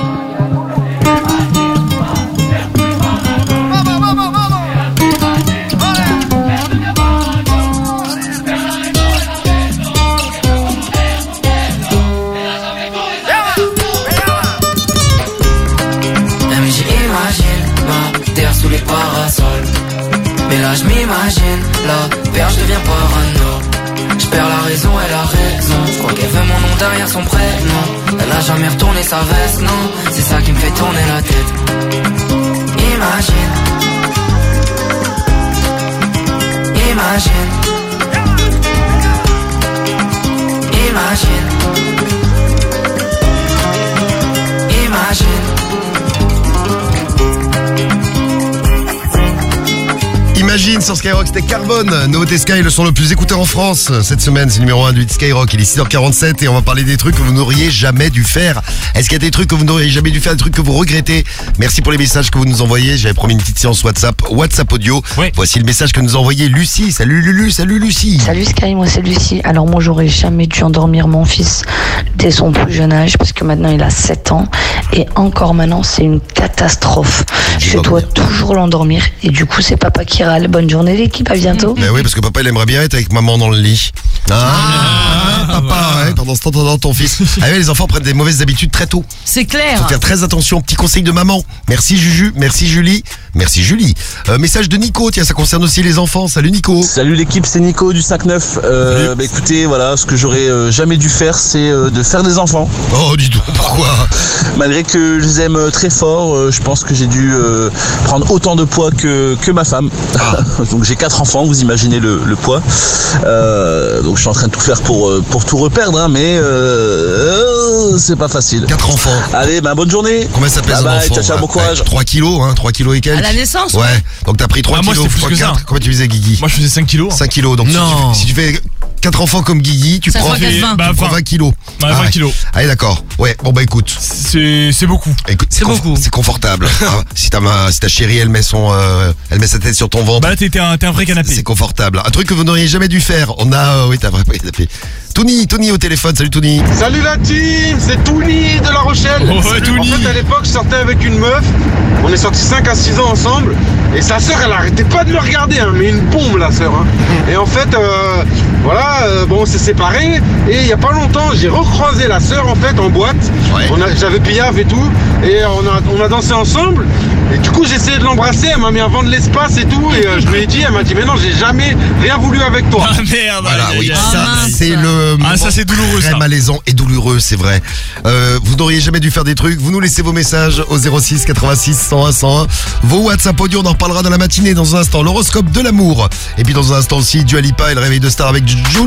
Sous les parasols. Mais là je m'imagine, la perche devient parano. Je perds la raison et la raison. Je crois qu'elle veut mon nom derrière son prénom. Elle a jamais retourné sa veste, non. C'est ça qui me fait tourner la tête. Imagine. Imagine. Imagine. Imagine. Imagine sur Skyrock, c'était Carbone. Nouveauté Sky, le son le plus écouté en France. Cette semaine, c'est numéro un du hit Skyrock. Il est six heures quarante-sept et on va parler des trucs que vous n'auriez jamais dû faire. Est-ce qu'il y a des trucs que vous n'auriez jamais dû faire, des trucs que vous regrettez? Merci pour les messages que vous nous envoyez. J'avais promis une petite séance WhatsApp, WhatsApp audio. Oui. Voici le message que nous a envoyé Lucie. Salut Lulu, salut Lucie. Salut Sky, moi c'est Lucie. Alors moi j'aurais jamais dû endormir mon fils dès son plus jeune âge parce que maintenant il a sept ans et encore maintenant c'est une catastrophe. Je dois toujours l'endormir et du coup c'est papa qui râle. Bonne journée l'équipe, à bientôt. Mais oui, parce que papa il aimerait bien être avec maman dans le lit. Ah, hein, papa, ouais, pendant ce temps, t'entends ton fils. Ah ouais, les enfants prennent des mauvaises habitudes très tôt. C'est clair. Faut faire très attention. Petit conseil de maman. Merci Juju, merci Julie, merci Julie. Euh, message de Nico, tiens, ça concerne aussi les enfants. Salut Nico. Salut l'équipe, c'est Nico du cinq neuf. Euh, bah écoutez, voilà, ce que j'aurais euh, jamais dû faire, c'est euh, de faire des enfants. Oh, dis donc, pourquoi? Malgré que je les aime très fort, euh, je pense que j'ai dû euh, prendre autant de poids que, que ma femme. Ah. Donc j'ai quatre enfants, vous imaginez le, le poids. Euh, donc je suis en train de tout faire pour, pour tout reperdre, hein, mais euh, c'est pas facile. Quatre enfants. Allez, bah, bonne journée. Combien ça pèse bye un bye, enfant? Ciao, ciao, bon courage. trois kilos, hein, trois kilos et quelques. À la naissance? Ouais. Donc t'as pris trois Ah, moi, kilos, c'était plus que ça. quatre. Combien tu faisais, Guigui? Moi je faisais cinq kilos. cinq kilos. Donc Non. Si, tu, si tu fais quatre enfants comme Guigui, tu Ça prends, fera tu vingt. Bah, prends vingt. vingt kilos. Ouais, vingt Ah ouais. kilos. Allez, d'accord. Ouais, bon bah écoute. C'est c'est beaucoup. Écoute, c'est C'est conf- beaucoup. C'est confortable. Ah, si, ta ma- si ta chérie elle met son, euh, elle met sa tête sur ton ventre, Bah là t'es t'es un, t'es un vrai canapé. c'est confortable. Un truc que vous n'auriez jamais dû faire. On a, euh, oui, t'as un vrai canapé. Tony, Tony au téléphone. Salut Tony. Salut la team, c'est Touni de La Rochelle. Oh, ouais, Salut. Touni. En fait, à l'époque, je sortais avec une meuf. On est sortis cinq à six ans ensemble. Et sa sœur, elle arrêtait pas de me regarder, hein, mais une bombe, la sœur. Hein. Et en fait, euh, voilà, euh, bon, on s'est séparés. Et il y a pas longtemps, j'ai recroisé la sœur, en fait, en boîte. Ouais. On a, j'avais Piaf et tout. Et on a, on a dansé ensemble. Et du coup, j'ai essayé de l'embrasser. Elle m'a mis un vent de l'espace et tout. Et euh, je lui ai dit, elle m'a dit, mais non, j'ai jamais rien voulu avec toi. Ah merde. Voilà, aïe, oui, aïe, aïe. ça mince. c'est le Ah, ça, c'est douloureux, très ça. malaisant et douloureux, c'est vrai. Euh, vous n'auriez jamais dû faire des trucs. Vous nous laissez vos messages au zéro six quatre-vingt-six cent un cent un. Vos WhatsApp audio, on en reparlera dans la matinée. Dans un instant, l'horoscope de l'amour. Et puis dans un instant aussi, Dua Lipa et le réveil de star avec Jul.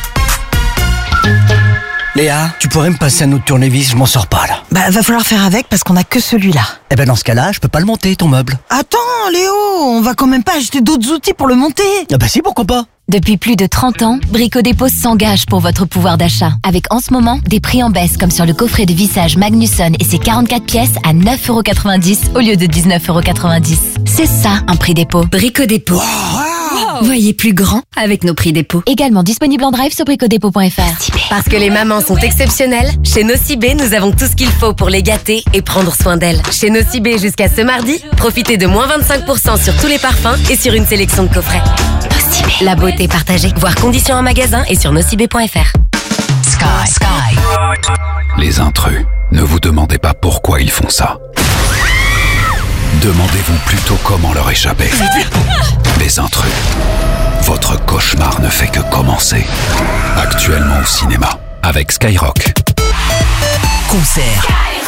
Léa, tu pourrais me passer un autre tournevis, je m'en sors pas là. Bah, va falloir faire avec parce qu'on a que celui-là. Eh ben dans ce cas-là, je peux pas le monter ton meuble. Attends, Léo, on va quand même pas acheter d'autres outils pour le monter. Ah bah si, pourquoi pas. Depuis plus de trente ans, Brico Dépôt s'engage pour votre pouvoir d'achat. Avec en ce moment, des prix en baisse comme sur le coffret de vissage Magnusson et ses quarante-quatre pièces à neuf euros quatre-vingt-dix au lieu de dix-neuf euros quatre-vingt-dix. C'est ça, un prix dépôt. Brico Dépôt. Voyez plus grand avec nos prix dépôt. Également disponible en drive sur bricodépôt point f r. Parce que les mamans sont exceptionnelles, chez Nocibé, nous avons tout ce qu'il faut pour les gâter et prendre soin d'elles. Chez Nocibé jusqu'à ce mardi, profitez de moins vingt-cinq pour cent sur tous les parfums et sur une sélection de coffrets. Nocibé. La beauté partagée. Voir conditions en magasin et sur nocibé point f r. Sky, Sky. Les intrus, ne vous demandez pas pourquoi ils font ça. Demandez-vous plutôt comment leur échapper. Les intrus, votre cauchemar ne fait que commencer. Actuellement au cinéma, avec Skyrock. Concert.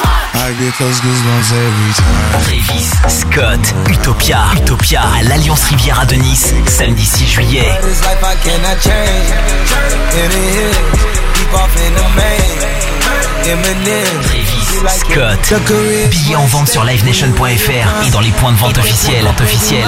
Travis Scott, Utopia, Utopia à l'Alliance Riviera de Nice, samedi six juillet. Travis Scott. Billets en vente sur live nation point f r et dans les points de vente officiels. officiels.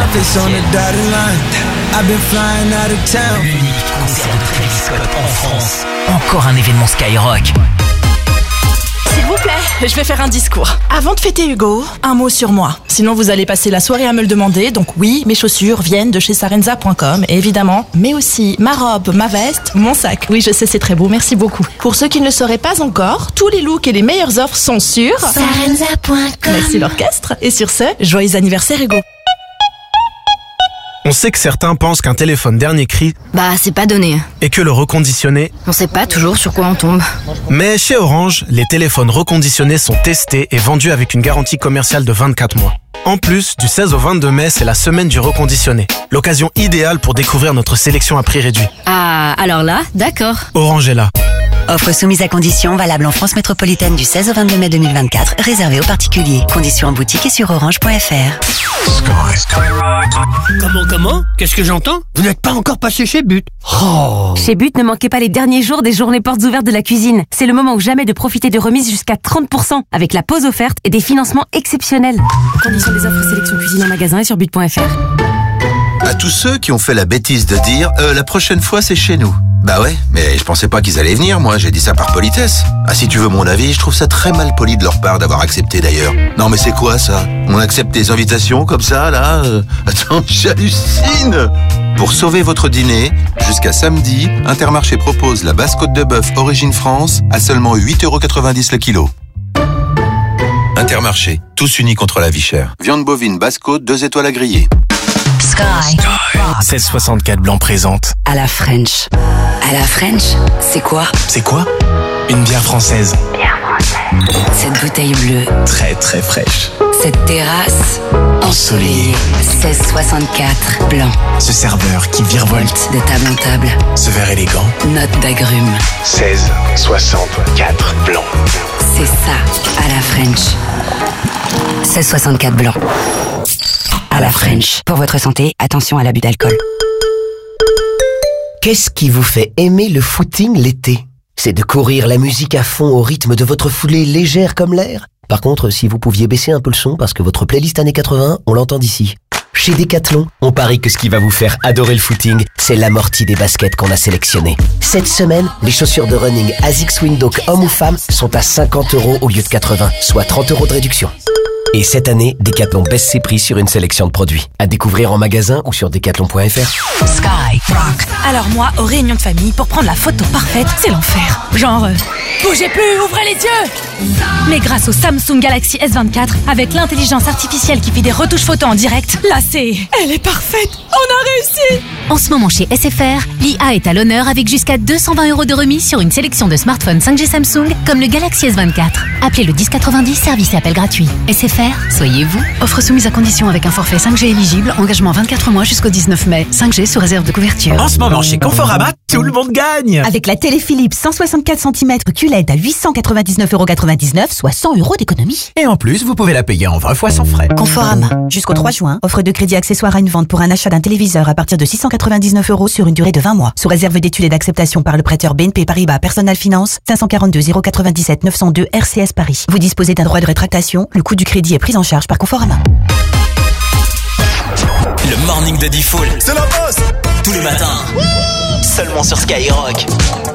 L'unique concert de Travis Scott en France. Encore un événement Skyrock. S'il vous plaît, je vais faire un discours. Avant de fêter Hugo, un mot sur moi. Sinon, vous allez passer la soirée à me le demander. Donc oui, mes chaussures viennent de chez sarenza point com, évidemment. Mais aussi ma robe, ma veste, mon sac. Oui, je sais, c'est très beau. Merci beaucoup. Pour ceux qui ne le sauraient pas encore, tous les looks et les meilleures offres sont sur sarenza point com. Merci l'orchestre. Et sur ce, joyeux anniversaire Hugo. On sait que certains pensent qu'un téléphone dernier cri Bah, c'est pas donné. et que le reconditionné. On sait pas toujours sur quoi on tombe. Mais chez Orange, les téléphones reconditionnés sont testés et vendus avec une garantie commerciale de vingt-quatre mois. En plus, du seize au vingt-deux mai, c'est la semaine du reconditionné. L'occasion idéale pour découvrir notre sélection à prix réduit. Ah, alors là, d'accord. Orange est là. Offre soumise à condition, valable en France métropolitaine du seize au vingt-deux mai deux mille vingt-quatre, réservée aux particuliers. Conditions en boutique et sur orange point f r. Comment, comment? Qu'est-ce que j'entends? Vous n'êtes pas encore passé chez But. Oh. Chez But, ne manquez pas les derniers jours des journées portes ouvertes de la cuisine. C'est le moment ou jamais de profiter de remises jusqu'à trente pour cent avec la pause offerte et des financements exceptionnels. Conditions des offres sélection cuisine en magasin et sur but point f r. À tous ceux qui ont fait la bêtise de dire euh, la prochaine fois c'est chez nous. Bah ouais, mais je pensais pas qu'ils allaient venir, moi, j'ai dit ça par politesse. Ah, si tu veux mon avis, je trouve ça très mal poli de leur part d'avoir accepté d'ailleurs. Non mais c'est quoi ça? On accepte des invitations comme ça, là euh... Attends, j'hallucine. Pour sauver votre dîner, jusqu'à samedi, Intermarché propose la basse côte de bœuf Origine France à seulement huit euros quatre-vingt-dix le kilo. Intermarché, tous unis contre la vie chère. Viande bovine basse côte, deux étoiles à griller. Sky. seize soixante-quatre Blanc présente. À la French. À la French, c'est quoi? C'est quoi? Une bière française. Bière française. Cette bouteille bleue. Très très fraîche. Cette terrasse ensoleillée. seize soixante-quatre Blanc. Ce serveur qui virevolte de table en table. Ce verre élégant. Note d'agrumes. seize soixante-quatre Blanc. C'est ça, à la French. seize soixante-quatre Blanc. À la French. Pour votre santé, attention à l'abus d'alcool. Qu'est-ce qui vous fait aimer le footing l'été? C'est de courir la musique à fond au rythme de votre foulée légère comme l'air? Par contre, si vous pouviez baisser un peu le son parce que votre playlist années quatre-vingts, on l'entend d'ici. Chez Decathlon, on parie que ce qui va vous faire adorer le footing, c'est l'amorti des baskets qu'on a sélectionnées. Cette semaine, les chaussures de running ASICS Windhoek hommes ou femmes sont à cinquante euros au lieu de quatre-vingts, soit trente euros de réduction. Et cette année, Decathlon baisse ses prix sur une sélection de produits. À découvrir en magasin ou sur decathlon point f r. Sky Rock. Alors moi, aux réunions de famille, pour prendre la photo parfaite, c'est l'enfer. Genre, euh, bougez plus, ouvrez les yeux. Mais grâce au Samsung Galaxy S vingt-quatre, avec l'intelligence artificielle qui fait des retouches photos en direct, là c'est... Elle est parfaite. On a réussi. En ce moment chez S F R, l'I A est à l'honneur avec jusqu'à deux cent vingt euros de remise sur une sélection de smartphones cinq G Samsung comme le Galaxy S vingt-quatre. Appelez le dix quatre-vingt-dix, service et appel gratuit. S F R, soyez vous. Offre soumise à condition avec un forfait cinq G éligible, engagement vingt-quatre mois jusqu'au dix-neuf mai. cinq G sous réserve de couverture. En ce moment chez Conforama, tout le monde gagne. Avec la télé Philips cent soixante-quatre centimètres Q L E D à huit cent quatre-vingt-dix-neuf euros quatre-vingt-dix-neuf, soit cent euros d'économie. Et en plus, vous pouvez la payer en vingt fois sans frais. Conforama. Jusqu'au trois juin, offre de crédit accessoire à une vente pour un achat d'un téléviseur à partir de six cent quatre-vingt-dix-neuf euros sur une durée de vingt mois. Sous réserve d'études et d'acceptation par le prêteur B N P Paribas Personal Finance, cinq cent quarante-deux zéro quatre-vingt-dix-sept neuf cent deux R C S Paris. Vous disposez d'un droit de rétractation. Le coût du crédit est pris en charge par Conforama. Le morning de Diffoul. C'est la bosse. Tous les matins. Seulement sur Skyrock.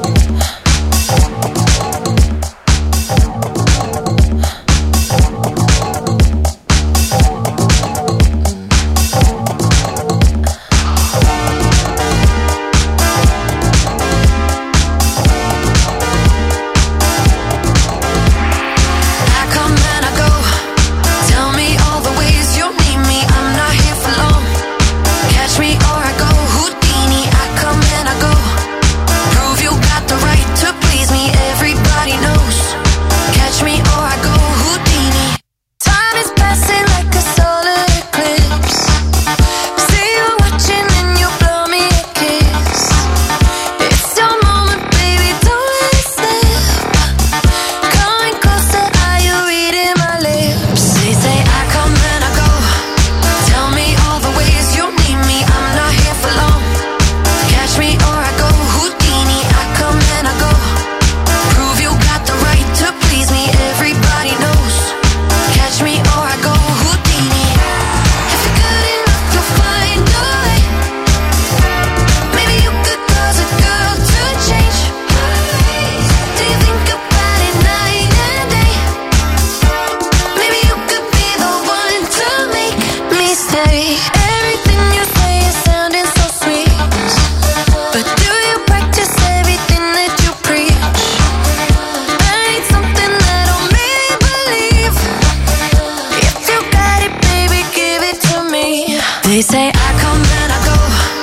They say I come and I go.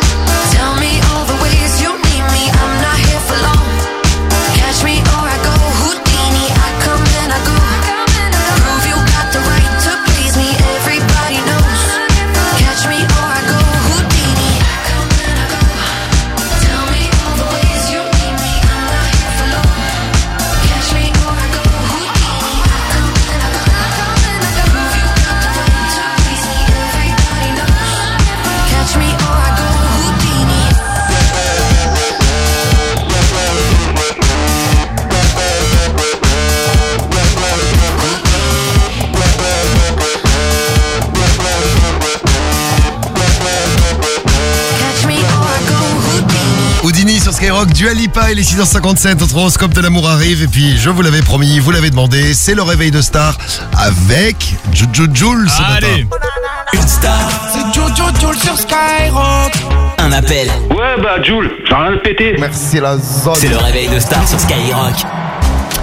Tell me all the ways you need me. I'm not here for long. Catch me or I go Houdini. I come and I go. Prove you got the right to please me. Everybody knows. Catch me or I go Houdini. I come and I go. Tell me all the ways you need me. I'm not here for long. Catch me or I go Houdini. I come and I go. Prove you got the right to please me. Everybody knows. Catch me or I go Houdini. Catch me or I go Houdini. Houdini sur Skyrock, Dua Lipa et les six heures cinquante-sept, notre horoscope de l'amour arrive. Et puis, je vous l'avais promis, vous l'avez demandé, c'est le réveil de star avec Juju Jules ce Allez. matin. Une star. C'est Jojo Joule sur Skyrock. Un appel. Ouais, bah, Jules, j'ai rien de péter. Merci la zone. C'est le réveil de star sur Skyrock.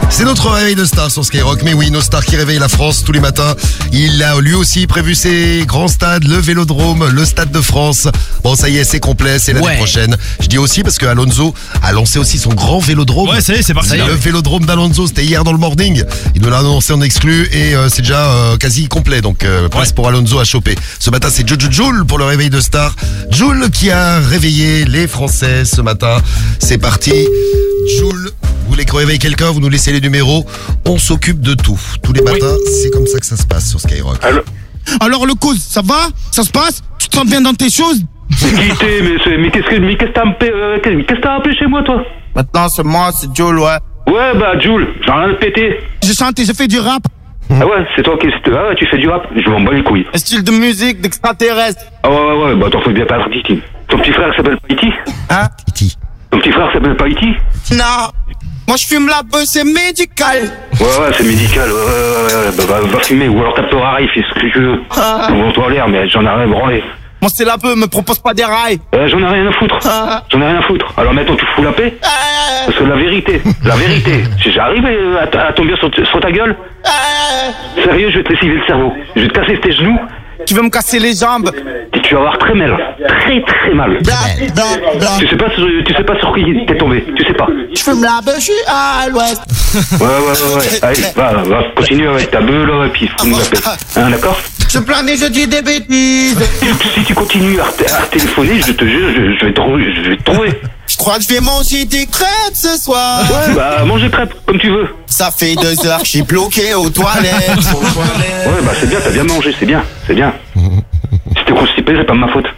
C'est notre réveil de stars sur Skyrock. Mais oui, nos stars qui réveillent la France tous les matins. Il a lui aussi prévu ses grands stades, le Vélodrome, le Stade de France. Bon, ça y est, c'est complet, c'est l'année Ouais. prochaine. Je dis aussi parce que Alonso a lancé aussi son grand Vélodrome. Ouais, ça y est, c'est parti. Le Vélodrome d'Alonso, c'était hier dans le morning. Il nous l'a annoncé en exclu et euh, c'est déjà euh, quasi complet. Donc euh, place pour Alonso à choper. Ce matin, c'est Jojo Joule pour le réveil de stars. Joule qui a réveillé les Français ce matin. C'est parti. Joule, vous voulez qu'on réveille quelqu'un, vous nous laissez les numéros. On s'occupe de tout. Tous les matins, c'est comme ça que ça se passe sur Skyrock. Alors le cause, ça va? Ça se passe? Tu te sens bien dans tes choses? C'est qui t'es, mais, c'est- mais qu'est-ce que mais qu'est-ce que t'as appelé, euh, qu'est-ce qu'est-ce que t'as appelé chez moi, toi? Maintenant c'est moi, c'est Joel, ouais. Ouais, bah, Jules, j'ai rien de péter. Je chante et je fais du rap. Ah ouais, c'est toi qui, ah ouais, tu fais du rap, je m'en bats les couilles. Un style de musique d'extraterrestre. Ah ouais, ouais, ouais, bah, t'en fais bien pas Titi. Ton petit frère s'appelle pas Iti? Hein? Ton petit frère s'appelle pas Iti? Non. Moi je fume la beuh, c'est médical. Ouais, ouais, c'est médical, ouais, ouais, ouais, ouais, bah, va, va fumer, ou alors tape ton rail, fais ce que tu veux. Ah. Bon, en l'air, mais j'en ai rien à branler. Moi c'est la beuh, me propose pas des rails. Euh, j'en ai rien à foutre. J'en ai rien à foutre. Alors maintenant, tu fous la paix? Parce que la vérité, la vérité, si j'arrive à, à, à tomber sur, sur ta gueule, sérieux, je vais te lessiver le cerveau. Je vais te casser tes genoux. Tu veux me casser les jambes? Et tu vas avoir très mal. Très très mal. Tu sais pas sur, tu sais pas sur qui t'es tombé. Tu sais pas. Je fume la beuh, je suis à l'ouest. Ouais, ouais, ouais, ouais. Allez, va, va, continue avec ta beuh là, et puis fous-nous la paix. Hein, d'accord? Je plane et je dis des bêtises. Si tu continues à, à téléphoner, je te jure, je, je vais te trouver, je vais te trouver. Je crois que je vais manger des crêpes ce soir. Ouais, bah, mange des crêpes, comme tu veux. Ça fait deux heures que je suis bloqué aux toilettes. Ouais, bah, c'est bien, t'as bien mangé, c'est bien, c'est bien. Si t'es constipé, c'est pas de ma faute.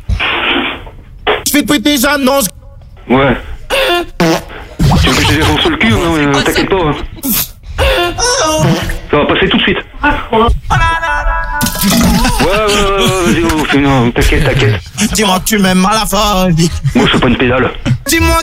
Je vais te péter, j'annonce. Ouais. Tu veux que je te défonce sur le cul? Non, euh, t'inquiète pas. Hein. Ça va passer tout de suite. Ouais, ouais, ouais, ouais, vas-y, oh, non, t'inquiète, t'inquiète. Dis-moi que tu m'aimes à la fin. Moi, je fais pas une pédale. Dis-moi